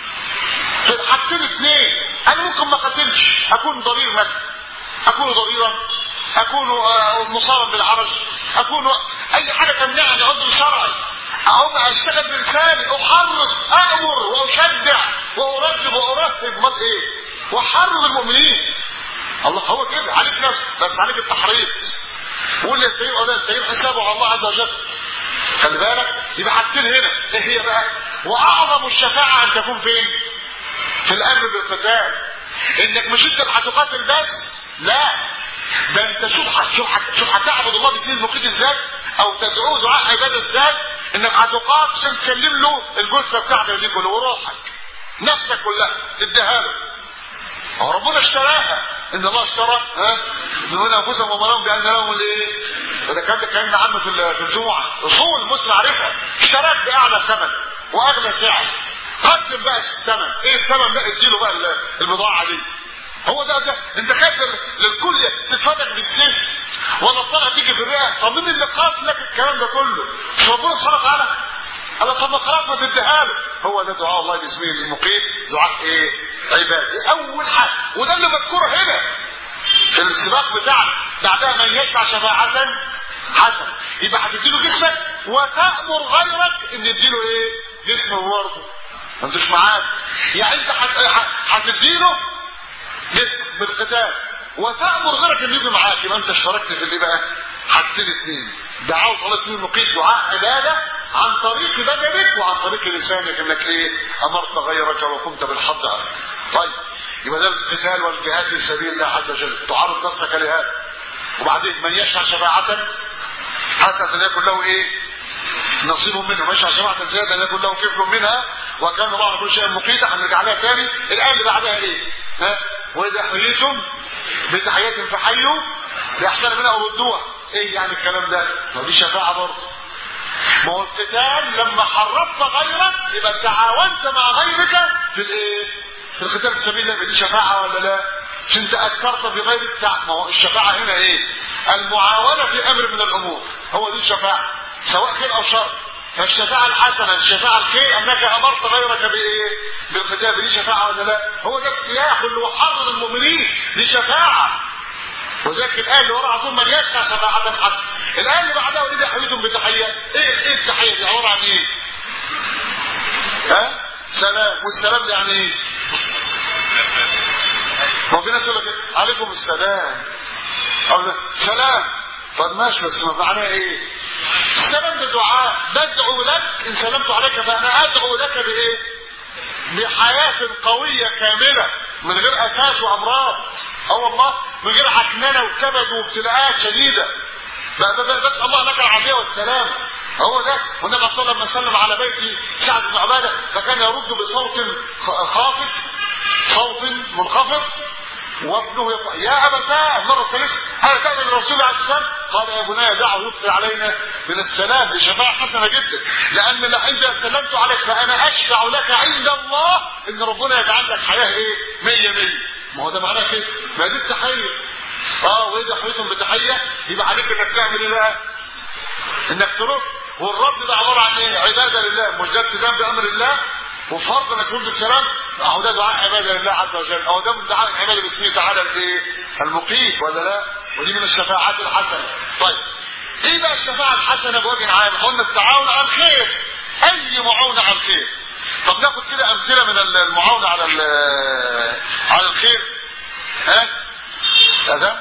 حاجتين اثنين. انا ممكن ما قتلش، اكون ضرير مثلا، اكون ضريرا، اكون مصابا بالعرج، اكون اي حاجه تمنعني عذر شرعي، اقوم اشتغل بلساني، احرض، امر واشجع وارتب وارتب. مال ايه؟ وحرض المؤمنين. الله هو كده. عليك نفسك بس، عليك التحريض. وقول لي السيء ولا السيء حسابه على الله عز وجل. خلي بالك. يبقى حاجتين هنا. ايه هي بقى؟ واعظم الشفاعه ان تكون فين؟ في الامر بالقتال. انك مش انت اللي هتقاتل بس، لا، ده انت شوف شوف شوف هتعبد الله باسم المقيت ازاي، او تدعوه دعاء عباده ازاي. انك هتقاتل عشان تسلم له الجثه بتاعتك دي كلها وروحك نفسك كلها تديها له. هو ربنا اشتراها. ان الله اشترى ها من انفسهم ومالهم بان لهم الايه؟ وده كان ده كلامنا عنه في في الجمعه. اصول المسلم عارفها. اشتراك باعلى ثمن واغلى سعر. قدم بقى الثمن. ايه الثمن ده؟ اديله بقى البضاعه دي. هو ده ده انت خايف للكل تتفتك بالسيف ولا الطلقه تيجي في الرئه؟ طب مين اللي قاتل لك الكلام ده كله؟ مش ربنا سبحانه وتعالى؟ قال طب ما خلاص ما تديها له. هو ده دعاء الله باسمه المقيت دعاء ايه؟ عباده. اول حاجه، وده اللي مذكور هنا في السباق بتاعنا. بعدها من يشفع شفاعه حسنه. يبقى هتديله جسمك وتامر غيرك ان يديله ايه؟ جسمه برضه. ما انتش معاك. يعني انت هتديله جسمك بالقتال وتامر غيرك ان يجي معاك. يبقى انت اشتركت في اللي بقى؟ حاجتين اثنين. دعوه الله اسمه المقيت دعاء عباده عن طريق بدنك وعن طريق لسانك، انك ايه؟ امرت غيرك وقمت بالحظ عنك. طيب يبقى ده القتال والجهاد في سبيل الله عز وجل. تعرض نفسك لهذا. وبعدين من يشفع شفاعه حسنه يكن له ايه؟ نصيب منه. مشى شفاعه زياده يكن له كفر منها وكان الله على كل شيء مقيتا. هنرجع لها ثاني. الايه اللي بعدها ايه؟ ها؟ واذا حييتم بتحيه فحيوا باحسن منها او ردوها. ايه يعني الكلام ده؟ ما دي شفاعه برضه. ما هو القتال لما حرضت غيرك يبقى تعاونت مع غيرك في الايه؟ في القتال في سبيل الله. دي شفاعه ولا لا؟ مش انت اثرت في غير بتاع. ما هو الشفاعه هنا ايه؟ المعاونه في امر من الامور. هو دي الشفاعه سواء خير او شر. فالشفاعه الحسنه الشفاعه الخير انك امرت غيرك بايه؟ بالقتال. دي شفاعه ولا لا؟ هو ده السياح اللي هو حرض المؤمنين. دي شفاعه. وذلك الايه اللي وراها تقول من يشفع شفاعه حسنه. الايه اللي بعدها واذا حييتم بتحيه. ايه ايه التحيه دي؟ عباره عن ايه؟ ها؟ سلام. والسلام يعني ايه؟ ما في ناس يقول لك عليكم السلام او سلام. طب ماشي بس ما معناه ايه؟ السلام ده دعاء. بدعو لك ان سلمت عليك فانا ادعو لك بايه؟ بحياه قويه كامله من غير افات وامراض. اه والله من غير عكننه وكبد وابتلاءات شديده. بس الله لك العافيه والسلام. هو ده. والنبي صلى الله عليه وسلم على بيت سعد بن عباده فكان يرد بصوت خافت صوت منخفض وابنه يقول يا ابتاه المره الثالثه هل تأذن الرسول عليه السلام؟ قال يا بني دعه يفطر علينا من السلام. دي شفاعه حسنه جدا، لان اذا سلمت عليك فانا اشفع لك عند الله ان ربنا يجعل لك حياه ايه؟ مية مية. ما هو ده معناه كده، ما دي التحيه. اه واذا حييتم بتحيه يبقى عليك انك تعمل ايه بقى؟ انك ترد. والرد ده عباره عن ايه؟ عباده لله، مش ده التزام بامر الله وفرض انك تقول بالسلام. اهو ده دعاء عباده لله عز وجل، اهو ده من دعاء العباده باسمه تعالى الايه؟ المقيت ولا لا؟ ودي من الشفاعات الحسنه. طيب ايه بقى الشفاعه الحسنه بوجه عام؟ قلنا التعاون على الخير، اي معاونه على الخير. طب ناخد كده امثله من المعاونه على على الخير. ها؟ هذا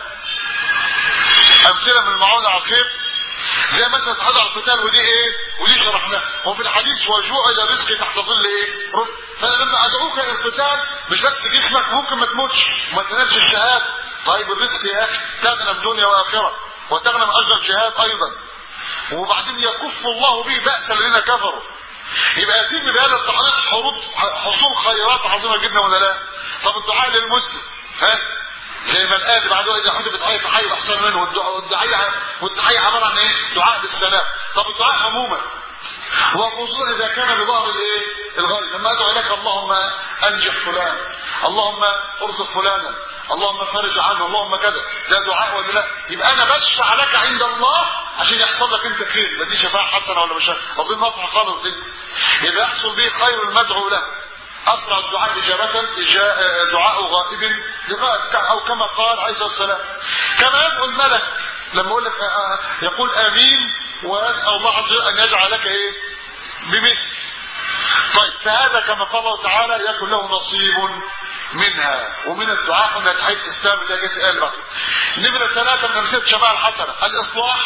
امثله من المعاونه على الخير زي مثلا التعاون على القتال، ودي ايه؟ ودي شرحناها. وفي الحديث وجوع رزق تحت ظل ايه؟ رزق. فانا لما ادعوك الى القتال مش بس جسمك ممكن ما تموتش وما تنالش الشهاده. طيب الرزق يا اخي تغنم دنيا واخره وتغنم اجر الجهاد ايضا، وبعدين يكف الله به باس الذين كفروا. يبقى يتم بهذا التعريض حروب حصول خيرات عظيمه جدا ولا لا؟ طب الدعاء للمسلم ها زي ما الآن بعد اذا حد بتعيط في حي احسن منه، والدعاء والتحيه عباره عن ايه؟ دعاء بالسلام. طب الدعاء عموما وخصوصا اذا كان بظهر الايه؟ الغيب، لما ادعو لك اللهم انجح فلان، اللهم ارزق فلانا، اللهم فرج عنه، اللهم كذا، ده دعاء ولا لا؟ يبقى انا بشفع لك عند الله عشان يحصل لك انت خير. يبقى دي شفاعه حسنه ولا مش؟ اظن واضحه خالص دي. يبقى يحصل به خير المدعو له. اسرع الدعاء اجابه دعاء غائب لغائب، او كما قال عليه الصلاه والسلام. كما يقول الملك لما يقول لك يقول امين ويسال الله عز وجل ان يجعل لك ايه؟ بمثل. طيب فهذا كما قال الله تعالى يكن له نصيب منها. ومن الدعاء ان تحيي الاسلام اللي جت ايه البقر. نمره ثلاثه من امثله الشفاعه الحسنه الاصلاح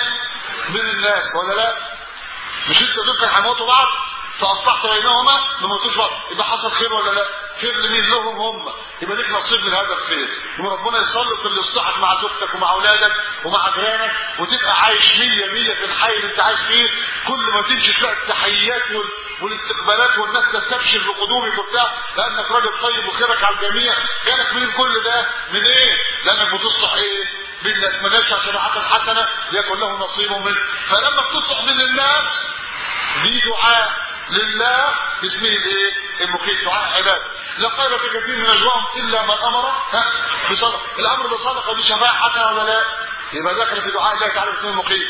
بين الناس ولا لا؟ مش انت دول كانوا هيموتوا بعض فاصلحت بينهما ما موتوش بعض، يبقى حصل خير ولا لا؟ خير لمين؟ لهم هم. يبقى ليك نصيب من هذا الخير، وربنا يسلط اللي يصلحك مع زوجتك ومع اولادك ومع جيرانك، وتبقى عايش مية مية في الحي اللي انت عايش فيه. كل ما تمشي تلاقي التحيات والاستقبالات والناس تستبشر بقدومك وبتاع، لانك راجل طيب وخيرك على الجميع. جالك من كل ده من ايه؟ لانك بتصلح ايه؟ بالناس. ما ناس شفاعة حسنه يكن له نصيب منه. فلما بتصلح من الناس دي دعاء لله باسمه الايه؟ المقيت، دعاء عباده. لا خير في كثير من نجواهم الا من امر بصدقه. الامر بالصدقه دي شفاعه حسنه ولا لا؟ يبقى داخل في دعاء الله تعالى باسمه المقيت.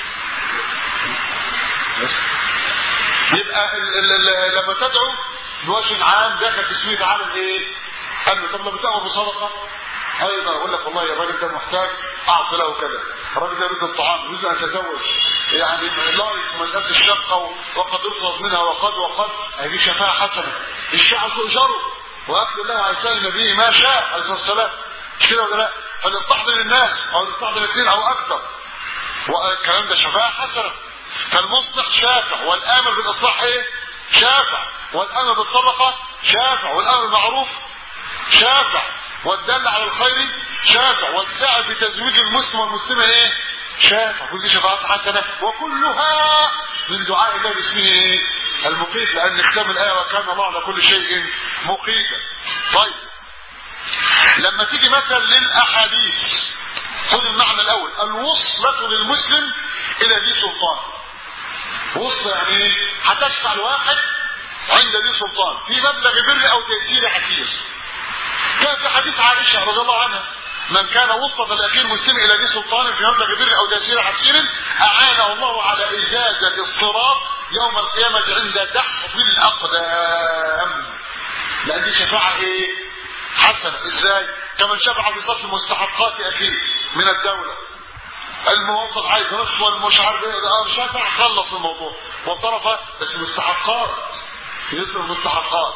يبقى ال ال ال لما تدعو بوجه عام داخل في اسمه تعالى الايه؟ قال طب لما تامر بصدقه ايضا اقول لك والله يا الراجل ده محتاج اعطي له كذا، الراجل ده يريد الطعام، يريد ان يتزوج، يعني لايف مساله الشقه وقد يطلب منها وقد وقد، هذه شفاعه حسنه. الشعب تؤجره واكل الله على لسان النبي ما شاء عليه الصلاه والسلام. مش كده ولا لا؟ فليستحضر الناس او يستحضر اثنين او اكثر، والكلام ده شفاعه حسنه. فالمصلح شافع، والامر بالاصلاح ايه؟ شافع، والامر بالصدقه شافع، والامر بالمعروف شافع، والدل على الخير شافع، والسعي في تزويج المسلم والمسلمه ايه؟ شافع. كل دي شفاعات حسنه وكلها من دعاء الله باسمه ايه؟ المقيت، لان ختام الايه وكان الله على كل شيء مقيتا. طيب لما تيجي مثلا للاحاديث خذ المعنى الاول، الوصله للمسلم الى ذي سلطان. وصله يعني ايه؟ هتشفع الواحد عند ذي سلطان في مبلغ بر او تيسير عسير. كان في حديث عائشه رضي الله عنها من كان وصل الاخير مسلم الى ذي سلطان في مبلغ بر او تيسير عسير اعانه الله على اجازه الصراط يوم القيامه عند دحض الاقدام. لان دي شفاعه ايه؟ حسنه. ازاي؟ كمن شفع بصرف مستحقات اخيه من الدوله، الموظف عايز رشوه المشعر شفع خلص الموضوع وصرف بس مستحقات، يصرف مستحقات.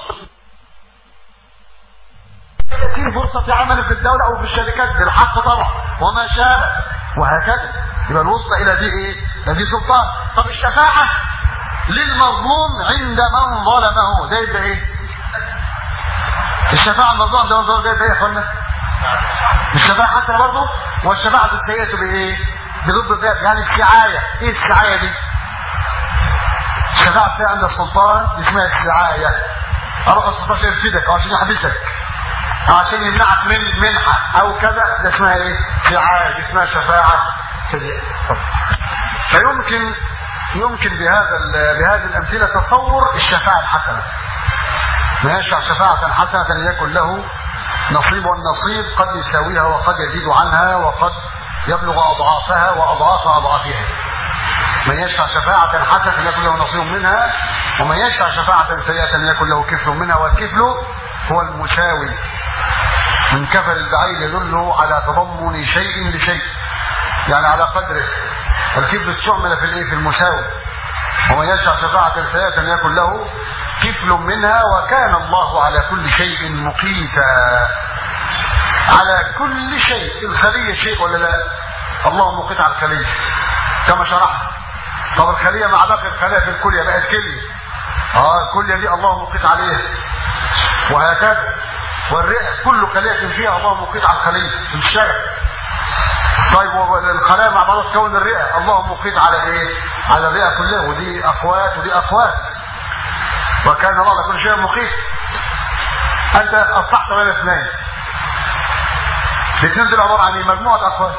في فرصة عمل في الدولة او في الشركات بالحق طبعا وما شابه وهكذا. يبقى الوصلة الى دي ايه؟ الى سلطان. طب الشفاعة للمظلوم عند من ظلمه ده يبقى ايه؟ الشفاعة المظلوم عند من ظلمه ده يبقى ايه يا اخوانا؟ الشفاعة حسنة برضه. والشفاعة السيئة بايه؟ بضد ذلك. يعني السعاية. ايه السعاية دي؟ الشفاعة السيئة عند السلطان اسمها السعاية. اروح السلطان عشان يفيدك او عشان يحبسك او عشان يمنعك من منحة او كذا، ده اسمها ايه؟ سعاية. اسمها شفاعة سيئة. فيمكن يمكن بهذا بهذه الامثلة تصور الشفاعة الحسنة. ما يشفع شفاعة حسنة يكن له نصيب، والنصيب قد يساويها وقد يزيد عنها وقد يبلغ أضعافها وأضعاف أضعافها. من يشفع شفاعة حسنة يكن له نصيب منها، ومن يشفع شفاعة سيئة يكن له كفل منها. والكفل هو المساوي. من كفل البعيد يدل على تضمن شيء لشيء، يعني على قدره. الكفل استعمل في الايه؟ في المساوي. ومن يشفع شفاعة سيئة يكن له كفل منها، وكان الله على كل شيء مقيتا. على كل شيء. الخلية شيء ولا لا؟ الله مقيت على الخلية كما شرحنا. طب الخلية مع باقي الخلايا في الكلية بقت كلية. اه الكلية دي الله مقيت عليها، وهكذا. والرئة كل خلية فيها الله مقيت على الخلية في الشارع. طيب الخلايا مع بعضها تكون الرئة، الله مقيت على ايه؟ على الرئة كلها. ودي اقوات ودي اقوات. وكان الله على كل شيء مقيت. انت اصبحت بين اثنين. الاثنين دول عباره عن مجموعه اقوات.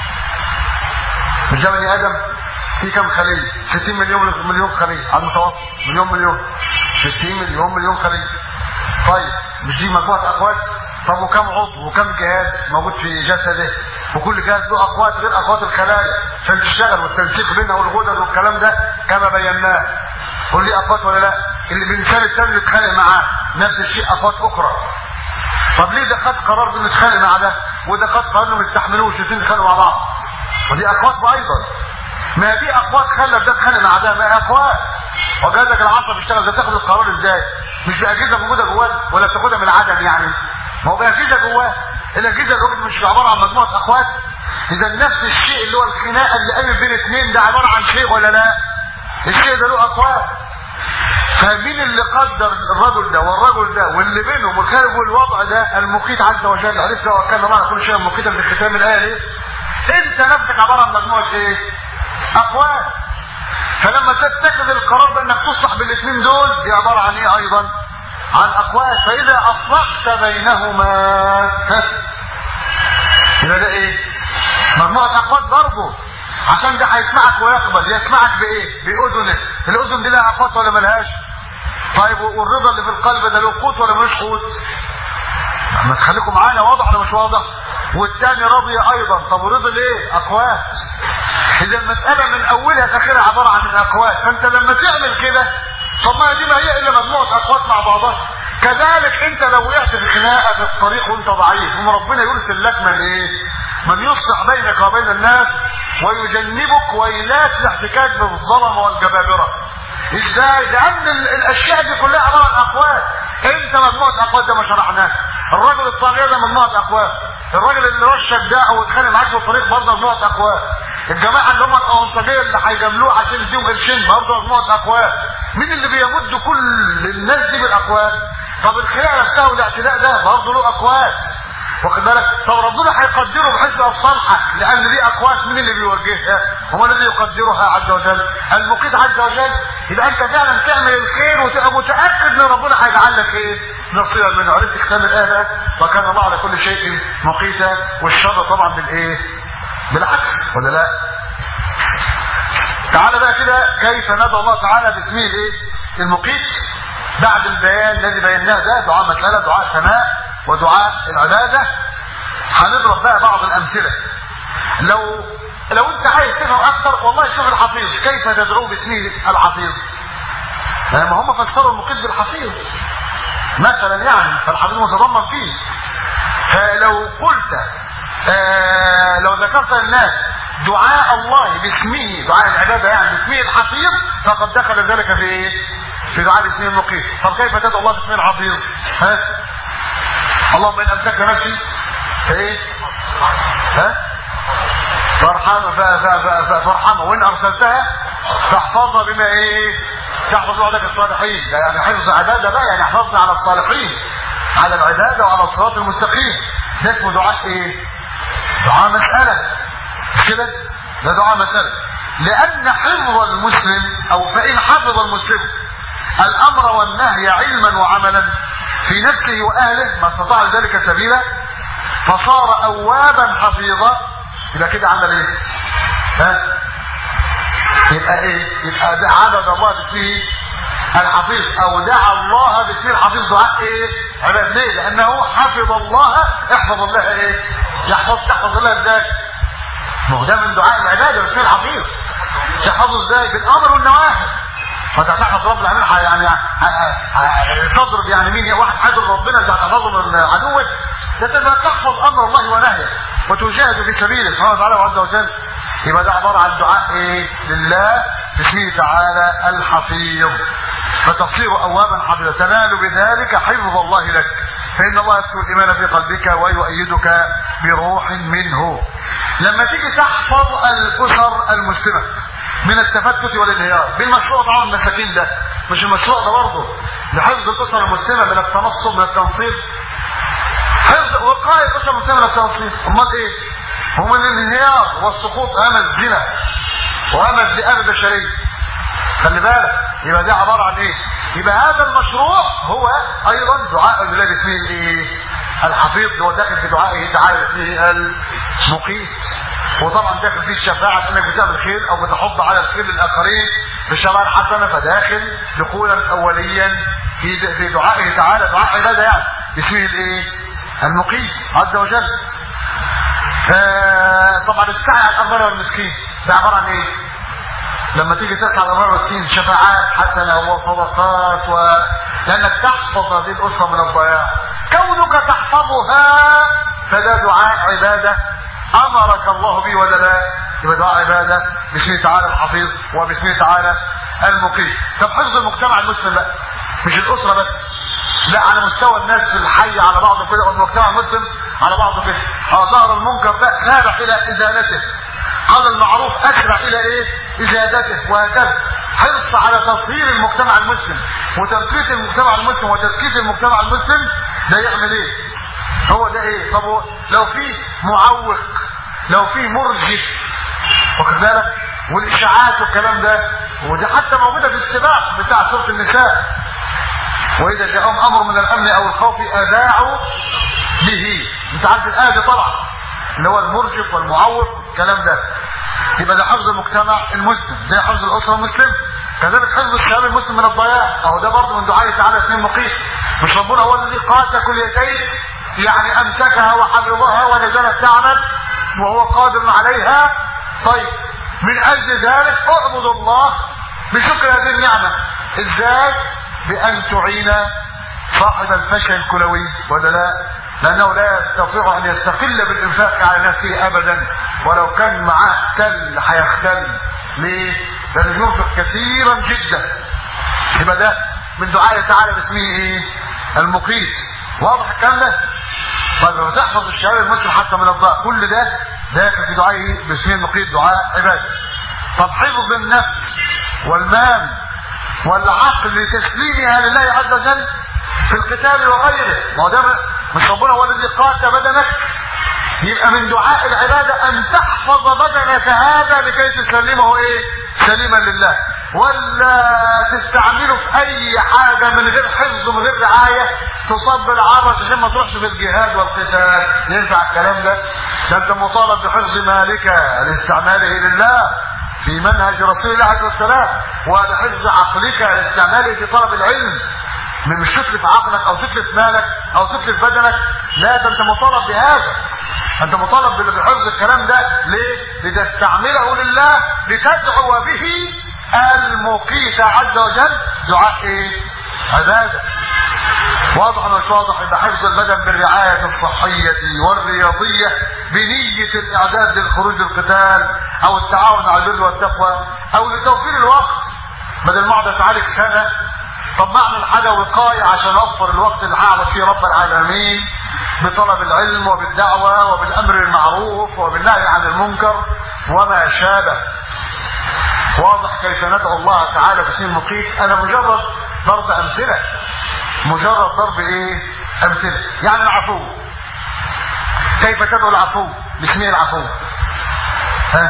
مش ده بني ادم في كم خليه؟ ستين مليون مليون خليه على المتوسط. مليون مليون ستين مليون مليون خليه. طيب مش دي مجموعه اقوات؟ طب وكم عضو وكم جهاز موجود في جسده؟ وكل جهاز له اقوات غير اقوات الخلايا عشان تشتغل، والتنسيق بينها والغدد والكلام ده كما بيناه. قول لي اقوات ولا لا؟ اللي الانسان الثاني اللي اتخانق معاه نفس الشيء اقوات اخرى. طب ليه ده خد قرار انه يتخانق مع ده وده خد قرار انه ما يستحملوش الاثنين يتخانقوا مع بعض؟ ودي اقوات ايضا. ما دي اقوات خلت ده يتخانق مع ده، ما اقوات. وجهازك العصبي بيشتغل ده تاخد القرار ازاي؟ مش باجهزه موجوده جواه ولا بتاخدها من العدم يعني. ما هو باجهزه جواه. الاجهزه دول مش عباره عن مجموعه اقوات. اذا نفس الشيء اللي هو الخناقه اللي قامت بين اثنين ده عباره عن شيء ولا لا؟ الشيء ده له اقوات. فمين اللي قدر الرجل ده والرجل ده واللي بينهم والخارج والوضع ده؟ المقيت عز وجل. عرفت وكان الله على كل شيء مقيتا في ختام الايه ليه؟ انت نفسك عباره عن مجموعه ايه؟ اقوات. فلما تتخذ القرار بانك تصلح بالاثنين دول دي عباره عن ايه ايضا؟ عن اقوات. فاذا اصلحت بينهما يبقى ده ايه؟ مجموعه اقوات برضه. عشان ده هيسمعك ويقبل. يسمعك بايه؟ باذنه. الاذن دي لها اقوات ولا ملهاش؟ طيب والرضا اللي في القلب ده له قوت ولا ملوش قوت؟ ما تخليكم معانا، واضح ولا مش واضح؟ والتاني راضي ايضا. طب ورضا ليه؟ اقوات. اذا المساله من اولها لاخرها عباره عن الاقوات. فانت لما تعمل كده طب ما دي ما هي الا مجموعه اقوات مع بعضها. كذلك انت لو وقعت في خناقه في الطريق وانت ضعيف، ثم ربنا يرسل لك من ايه؟ من يصلح بينك وبين الناس ويجنبك ويلات الاحتكاك بالظلم والجبابره. ازاي؟ لان الاشياء دي كلها عباره عن اقوات. انت مجموعه اقوات ده ما شرعناه. الراجل الطاغيه ده مجموعه اقوات. الراجل اللي رشك ده او اتخانق معاك في الطريق برضه مجموعه اقوات. الجماعه اللي هم الاونطاجيه اللي هيجاملوه عشان يديهم قرشين برضه مجموعه اقوات. مين اللي بيمد كل الناس دي بالاقوات؟ طب الخناقه نفسها والاعتداء ده برضه له اقوات. واخد بالك؟ طب ربنا هيقدره بحيث يبقى في صالحك لان دي اقوات. مين اللي بيوجهها؟ هو الذي يقدرها عز وجل، المقيت عز وجل. يبقى انت فعلا تعمل الخير وتبقى متاكد ان ربنا هيجعل لك ايه؟ نصيبا منه. عرفت ختام الايه؟ وكان الله على كل شيء مقيتا. والشر طبعا بالايه؟ بالعكس ولا لا؟ تعالى بقى كده كيف ندعو الله تعالى باسمه الايه؟ المقيت. بعد البيان الذي بيناه ده دعاء مساله، دعاء ثناء ودعاء العباده، هنضرب بقى بعض الامثله. لو لو انت عايز تفهم اكتر والله شوف الحفيظ كيف تدعوه باسمه الحفيظ. ما هم فسروا المقيت بالحفيظ مثلا يعني، فالحفيظ متضمن فيه. فلو قلت آه لو ذكرت للناس دعاء الله باسمه، دعاء العباده يعني باسمه الحفيظ، فقد دخل ذلك في ايه؟ في دعاء باسمه المقيت. طب كيف تدعو الله باسمه الحفيظ؟ ها؟ اللهم ان امسكت نفسي فايه؟ ها؟ فارحمها فارحمها وان ارسلتها فاحفظها بما ايه؟ تحفظ عبادك الصالحين. يعني حفظ عباده بقى يعني احفظنا على الصالحين، على العباده وعلى الصراط المستقيم. ده اسمه دعاء ايه؟ دعاء مسألة كده، ده دعاء مسألة. لأن حفظ المسلم أو فإن حفظ المسلم الأمر والنهي علما وعملا في نفسه وأهله ما استطاع ذلك سبيلا فصار أوابا حفيظا، يبقى كده عمل ايه؟ ها؟ يبقى ايه؟ يبقى ده عبد الله باسمه الحفيظ او دعا الله باسمه الحفيظ. دعاء ايه؟ عباد. ليه؟ لأنه حفظ الله. احفظ الله ايه؟ يحفظ. تحفظ الله ازاي؟ ما هو ده من دعاء العباده باسمه الحفيظ. تحفظه ازاي؟ بالامر والنواهي. فتحفظ رب العالمين يعني تضرب يعني مين؟ واحد حاضر ربنا انت هتحفظه من عدوك؟ ده تحفظ امر الله ونهيه وتجاهد في سبيله سبحانه وتعالى عز وجل. يبقى ده عباره عن دعاء ايه؟ لله باسمه تعالى الحفيظ. فتصير اوابا حفيظا تنال بذلك حفظ الله لك، فان الله يكتب الايمان في قلبك ويؤيدك بروح منه. لما تيجي تحفظ الاسر المسلمه من التفتت والانهيار بالمشروع طبعا المساكين ده مش المشروع ده برضه لحفظ الاسر المسلمه من التنصب من التنصيب، حفظ وقايه الاسر المسلمه من التنصيب. امال ايه؟ هم من الانهيار والسقوط امام الزنا وامام الذئاب البشريه. خلي بالك. يبقى دي عباره عن ايه؟ يبقى هذا المشروع هو ايضا دعاء الله باسمه الايه؟ الحفيظ، اللي هو داخل في دعائه تعالى باسمه المقيت. وطبعا داخل فيه الشفاعه انك بتعمل خير او بتحض على الخير للاخرين بالشفاعه الحسنه، فداخل دخولا اوليا في في دعائه تعالى دعاء عباده يعني باسمه الايه؟ المقيت عز وجل. طبعا السعي على الامر والمسكين ده عباره عن ايه؟ لما تيجي تسعى على الامر والمسكين شفاعات حسنه وصدقات و... لانك تحفظ هذه الاسره من الضياع. كونك تحفظها فده دعاء عباده امرك الله به ولا لا؟ يبقى دعاء عباده باسمه تعالى الحفيظ وباسمه تعالى المقيم. طب حفظ المجتمع المسلم بقى مش الاسره بس، لا على مستوى الناس في الحي على بعضه كده والمجتمع المسلم على بعضه كده. ظهر المنكر ده سارع الى ازالته، على المعروف اسرع الى ايه؟ ازالته، وهكذا. حرص على تطهير المجتمع المسلم وتنقية المجتمع المسلم وتزكية المجتمع المسلم. ده يعمل ايه؟ هو ده ايه؟ طب لو في معوق، لو في مرجف، واخد بالك؟ والاشاعات والكلام ده، وده حتى موجوده في السباق بتاع سوره النساء. واذا جاءهم امر من الامن او الخوف اذاعوا به. انت عارف الايه دي طبعا اللي هو المرجف والمعوق والكلام ده. يبقى ده حفظ المجتمع المسلم زي حفظ الاسره المسلم. كذلك حفظ الشباب المسلم من الضياع، اهو ده برضه من دعائه تعالى اسمه المقيت. مش ربنا هو الذي قاتل كليتين يعني امسكها وحفظها ولا زالت تعمل وهو قادر عليها. طيب من اجل ذلك اعبد الله بشكر هذه النعمه. ازاي؟ بان تعين صاحب الفشل الكلوي ولا لا؟ لانه لا يستطيع ان يستقل بالانفاق على نفسه ابدا، ولو كان معاه تل هيختل. ليه؟ لانه ينفق كثيرا جدا. يبقى ده من دعائه تعالى باسمه ايه؟ المقيت. واضح الكلام ده؟ طيب لو تحفظ الشباب المسلم حتى من الضياع، كل ده داخل في دعائه باسمه المقيت دعاء عباده. طب حفظ النفس والمال والعقل لتسليمها لله عز وجل في القتال وغيره. ما هو ده مش ربنا هو الذي قاتل بدنك؟ يبقى من دعاء العباده ان تحفظ بدنك هذا لكي تسلمه ايه؟ سليما لله، ولا تستعمله في اي حاجه من غير حفظ ومن غير رعايه تصاب بالعرس عشان ما تروحش في الجهاد والقتال. ينفع الكلام ده؟ ده انت مطالب بحفظ مالك لاستعماله لله في منهج رسول الله عليه السلام، وحفظ عقلك لاستعماله في طلب العلم. مش تتلف عقلك او تتلف مالك او تتلف بدنك، لا ده انت مطالب بهذا. انت مطالب بحفظ الكلام ده ليه؟ لتستعمله لله لتدعو به المقيت عز وجل دعاء ايه؟ عباده. واضح ولا مش واضح؟ يبقى حفظ البدن بالرعايه الصحيه والرياضيه بنيه الاعداد للخروج للقتال او التعاون على البر والتقوى او لتوفير الوقت. بدل ما اقعد اتعالج سنه، طب ما اعمل حاجه وقايه عشان اوفر الوقت اللي هعبد فيه رب العالمين بطلب العلم وبالدعوه وبالامر بالمعروف وبالنهي عن المنكر وما شابه. واضح كيف ندعو الله تعالى باسم المقيت؟ انا مجرد ضرب امثله، مجرد ضرب ايه؟ امثله. يعني العفو، كيف تدعو العفو؟ باسمه العفو. ها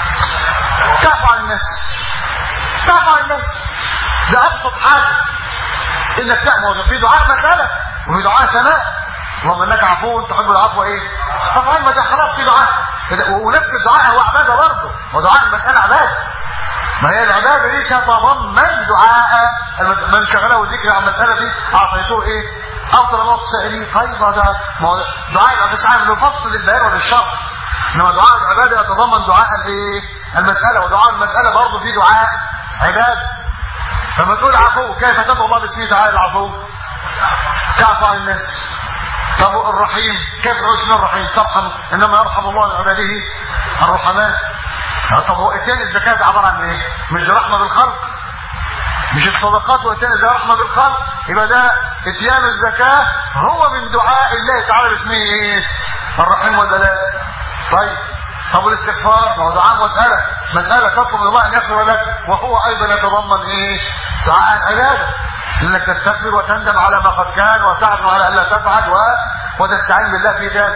تعفو عن الناس، تعفو عن الناس، ده ابسط حاجه انك تأمر. في دعاء مسألة وفي دعاء ثناء، اللهم انك عفو تحب العفو ايه؟ طبعا ما ده خلاص في دعاء، ونفس الدعاء هو عباده برضه، ودعاء المسألة عباده. ما هي العباده دي تتضمن دعاء من شغله ذكر عن مسألة دي اعطيته ايه؟ افضل ما تسألي. طيب ده دعاء الابسعام نفصل البيان والشرح، انما دعاء العباده يتضمن دعاء الايه؟ المسألة، ودعاء المسألة برضه في دعاء عباده. لما تقول عفو كيف تدعو الله باسمه تعالى العفو؟ تعفو عن الناس. طب الرحيم كيف تدعو اسمه الرحيم؟ ترحم، انما يرحم الله من عباده الرحمن. طب هو اتيان الزكاة عبارة عن ايه؟ مش رحمة بالخلق؟ مش الصدقات واتيان الزكاة رحمة بالخلق؟ يبقى ده اتيان الزكاة هو من دعاء الله تعالى باسمه ايه؟ الرحيم ولا لا؟ طيب طب الاستغفار ما هو دعاء مسألة، مسألة تطلب من الله ان يغفر لك، وهو ايضا يتضمن ايه؟ دعاء العبادة، انك تستغفر وتندم على ما قد كان وتعزم على الا تفعل و... وتستعين بالله في ذلك.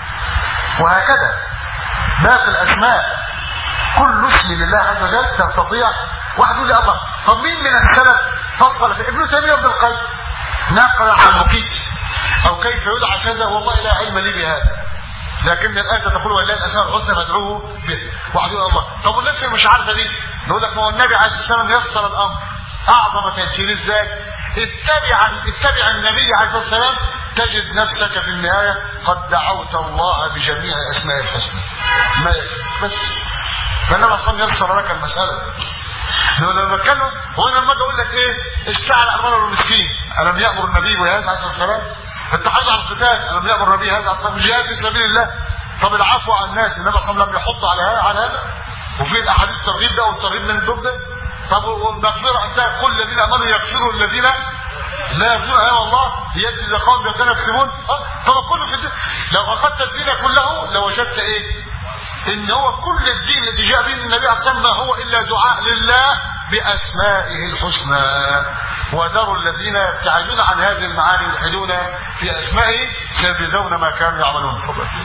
وهكذا باقي الاسماء كل اسم لله عز وجل تستطيع. واحد يقول لي الله، طب مين من السلف فصل في ابن تيميه وابن القيم نقل عن المقيت او كيف يدعى كذا؟ والله لا علم لي بهذا، لكن الآية تقول ولله الأسماء الحسنى فادعوه به. واحد يقول الله، طب والناس اللي مش عارفه دي نقول لك ما هو النبي عليه الصلاه والسلام يسر الامر اعظم تيسير. ازاي؟ اتبع اتبع النبي عليه الصلاه والسلام تجد نفسك في النهايه قد دعوت الله بجميع اسماء الحسنى. ما بس فالنبي صلى الله عليه وسلم يسر لك المساله. لما بتكلم هو انا لما اقول لك ايه؟ اشتعل الامر والمسكين، الم يامر النبي بهذا عليه الصلاه والسلام؟ التحرز على القتال، الم يامر النبي هذا اصلا الجهاد في سبيل الله. طب العفو عن الناس النبي صلى الله عليه وسلم لم يحط على هذا على هذا، وفي الاحاديث الترغيب ده والترغيب من الدب ده. طب والمغفره انت كل الذين امنوا يغفروا الذين لا يغفرون ايها الله يجزي القوم بما كانوا يكسبون. طب كله في الدين لو اخذت الدين كله لوجدت ايه؟ ان هو كل الدين الذي جاء به النبي عليه الصلاه والسلام ما هو الا دعاء لله باسمائه الحسنى. وذروا الذين يبتعدون عن هذه المعاني ويلحدون في اسمائه سيجزون ما كانوا يعملون.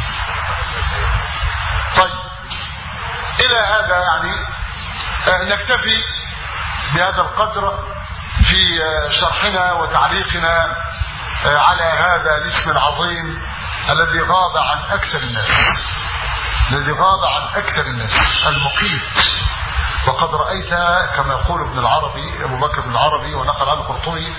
طيب الى هذا يعني نكتفي بهذا القدر في شرحنا وتعليقنا على هذا الاسم العظيم الذي غاب عن اكثر الناس، الذي غاب عن اكثر الناس، المقيت. وقد رأيت كما يقول ابن العربي ابو بكر بن العربي ونقل عنه القرطبي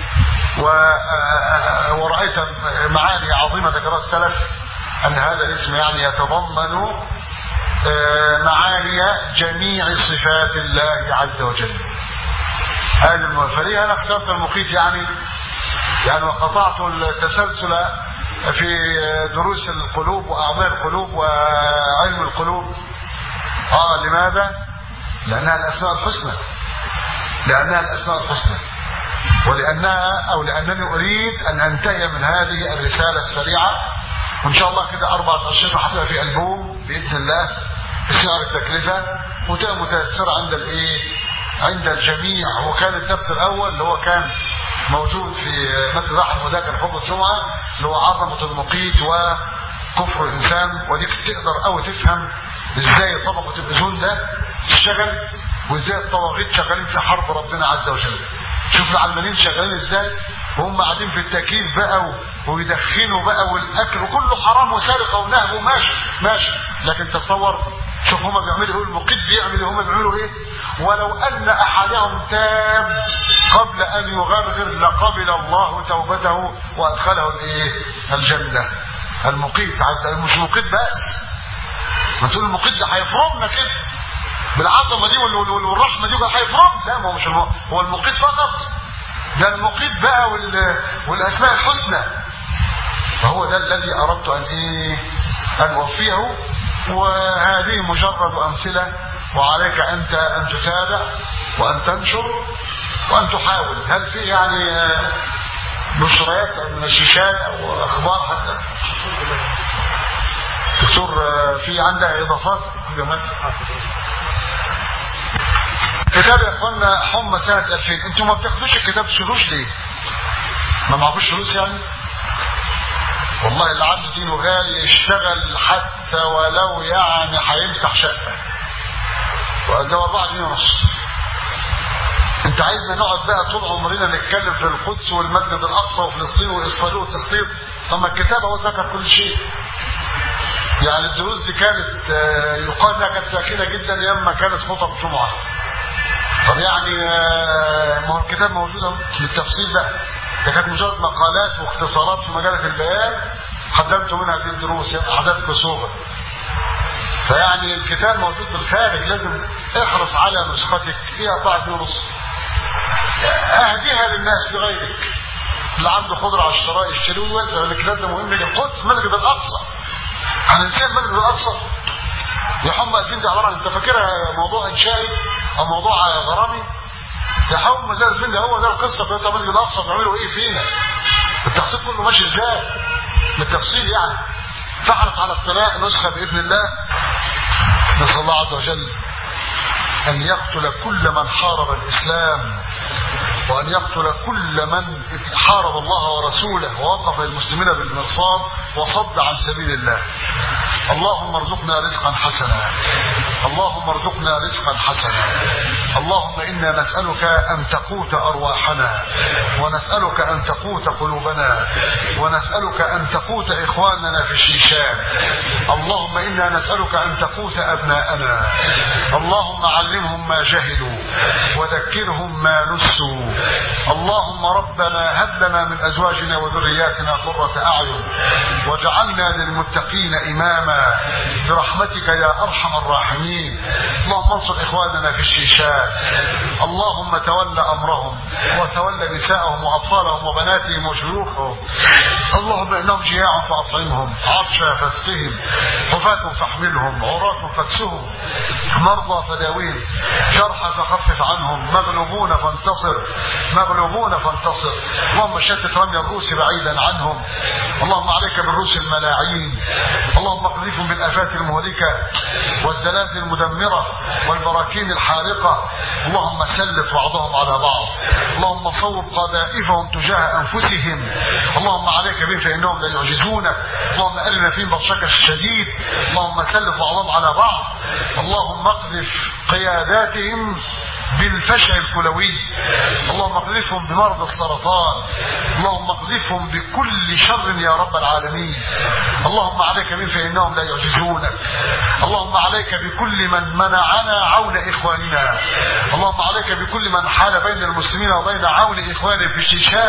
ورأيت معاني عظيمة ذكرها السلف ان هذا الاسم يعني يتضمن معاني جميع صفات الله عز وجل. هذه المفارقة انا اخترت المقيت يعني يعني وقطعت التسلسل في دروس القلوب واعمال القلوب وعلم القلوب. اه لماذا؟ لانها الاسماء الحسنى، لانها الاسماء الحسنى ولانها او لانني اريد ان انتهي من هذه الرساله السريعه، وان شاء الله كده اربعه اشهر هتبقى في البوم باذن الله بسعر التكلفه وتبقى متيسره عند الايه؟ عند الجميع. وكان الدرس الاول اللي هو كان موجود في مسجد رحم وذاك الحب الجمعه اللي هو عظمه المقيت وكفر الانسان، وديك تقدر قوي تفهم ازاي طبقه الاذون ده تشتغل وازاي الطواغيت شغالين في حرب ربنا عز وجل. شوف العلمانيين شغالين ازاي وهم قاعدين في التكييف بقى ويدخنوا بقى والاكل وكله حرام وسرقه ونهب وماشي ماشي، لكن تصور شوف هم بيعملوا ايه، المقيت بيعمل هم بيعملوا ايه. ولو ان احدهم تاب قبل ان يغرغر لقبل الله توبته وادخله الايه؟ الجنه. المقيت مش مقيت بس، ما تقول المقيت ده هيفرمنا كده بالعظمه دي والرحمه دي هيفرم، لا ما هو مش هو المقيت فقط، ده المقيت بقى والاسماء الحسنى. فهو ده الذي اردت ان ايه؟ ان اوفيه. وهذه مجرد امثله، وعليك انت ان تتابع وان تنشر وان تحاول. هل في يعني نشريات من الشيشات او اخبار حتى؟ دكتور في عندها اضافات؟ كتاب يا اخوانا حمى سنه ألفين. انتوا ما بتاخدوش الكتاب شروش ليه؟ ما معكوش فلوس يعني؟ والله اللي عنده دينه غالي يشتغل حتى ولو يعني هيمسح شقه وده أربعة جنيه ونص. انت عايزنا نقعد بقى طول عمرنا نتكلم في القدس والمسجد الاقصى وفلسطين واسرائيل والتخطيط؟ طب ما الكتاب هو ذكر كل شيء. يعني الدروس دي كانت يقال انها كانت ساخنه جدا لما كانت خطب جمعه. طب يعني ما هو الكتاب موجود للتفصيل ده. ده كانت مجرد مقالات واختصارات في مجله البيان قدمت منها في الدروس احداث كسوفه. فيعني الكتاب موجود بالخارج، لازم احرص على نسختك فيها أربعة جنيه ونص. اهديها للناس لغيرك اللي عنده قدره على الشراء يشتريه ويوزع. الكتاب ده مهم للقدس، مسجد الاقصى. هننسى مسجد الاقصى يا حمى الدين دي عباره عن، انت فاكرها موضوع انشائي او موضوع غرامي؟ يا حمى زي الفيلم ده، هو ده القصه بتاعت مسجد الاقصى بيعملوا ايه فينا. التخطيط كله ماشي ازاي بالتفصيل يعني. فاحرص على اقتناء نسخه باذن الله. نسال الله عز وجل ان يقتل كل من حارب الاسلام، وان يقتل كل من حارب الله ورسوله ووقف المسلمين بالمرصاد وصد عن سبيل الله. اللهم ارزقنا رزقا حسنا، اللهم ارزقنا رزقا حسنا. اللهم انا نسالك ان تقوت ارواحنا، ونسالك ان تقوت قلوبنا، ونسالك ان تقوت اخواننا في الشيشان. اللهم انا نسالك ان تقوت ابناءنا. اللهم علمهم ما جهلوا وذكرهم ما نسوا. اللهم ربنا هب لنا من ازواجنا وذرياتنا قرة اعين واجعلنا للمتقين اماما برحمتك يا ارحم الراحمين. اللهم انصر اخواننا في الشيشان. اللهم تولى امرهم وتولى نساءهم واطفالهم وبناتهم وشيوخهم. اللهم انهم جياع فاطعمهم، عطشا فاسقهم، حفاة فاحملهم، عراة فاكسهم، مرضى فداويهم، جرحى فخفف عنهم، مغلوبون فانتصر، مغلوبون فانتصر. اللهم شتت رمي الروس بعيدا عنهم. اللهم عليك بالروس الملاعين. اللهم اقذفهم بالافات المهلكه والزلازل المدمره والبراكين الحارقه. اللهم سلط بعضهم على بعض. اللهم صوب قذائفهم تجاه انفسهم. اللهم عليك بهم فانهم لا يعجزونك. اللهم ارنا فيهم بطشك الشديد. اللهم سلط بعضهم على بعض. اللهم اقذف قياداتهم بالفشل الكلوي. اللهم اقذفهم بمرض السرطان. اللهم اقذفهم بكل شر يا رب العالمين. اللهم عليك بهم فانهم لا يعجزونك. اللهم عليك بكل من منعنا عون اخواننا. اللهم عليك بكل من حال بين المسلمين وبين عون اخوانهم في الشيشان.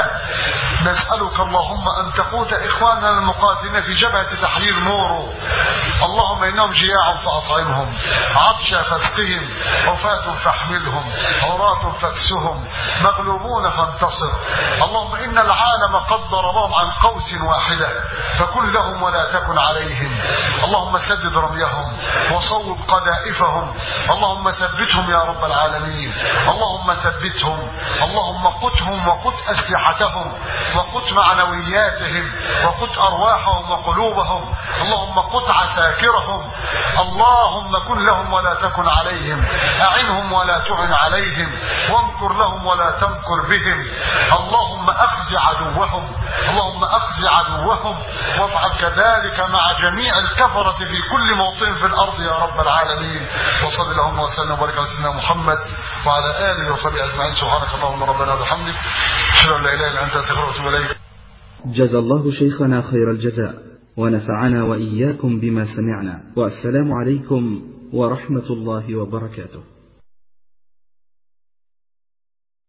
نسالك اللهم ان تقوت اخواننا المقاتلين في جبهه تحرير نورو. اللهم انهم جياع فاطعمهم، عطشا فاسقهم، حفاة فاحملهم، عراة فاكسهم، مغلوبون فانتصر. اللهم ان العالم قد ضربهم عن قوس واحده فكن لهم ولا تكن عليهم. اللهم سدد رميهم وصوب قذائفهم. اللهم ثبتهم يا رب العالمين. اللهم ثبتهم. اللهم قتهم وقت اسلحتهم وقت معنوياتهم وقت ارواحهم وقلوبهم. اللهم قت عساكرهم. اللهم كن لهم ولا تكن عليهم. اعنهم ولا تعن عليهم، وامكر لهم ولا تمكر بهم. اللهم اخزي عدوهم. اللهم اخزي عدوهم وافعل كذلك مع جميع الكفرة في كل موطن في الارض يا رب العالمين. وصلى اللهم وسلم وبارك على سيدنا محمد وعلى اله وصحبه اجمعين. سبحانك اللهم ربنا وبحمدك اشهد ان لا اله الا انت استغفرك واتوب اليك. جزا الله شيخنا خير الجزاء ونفعنا واياكم بما سمعنا، والسلام عليكم ورحمة الله وبركاته.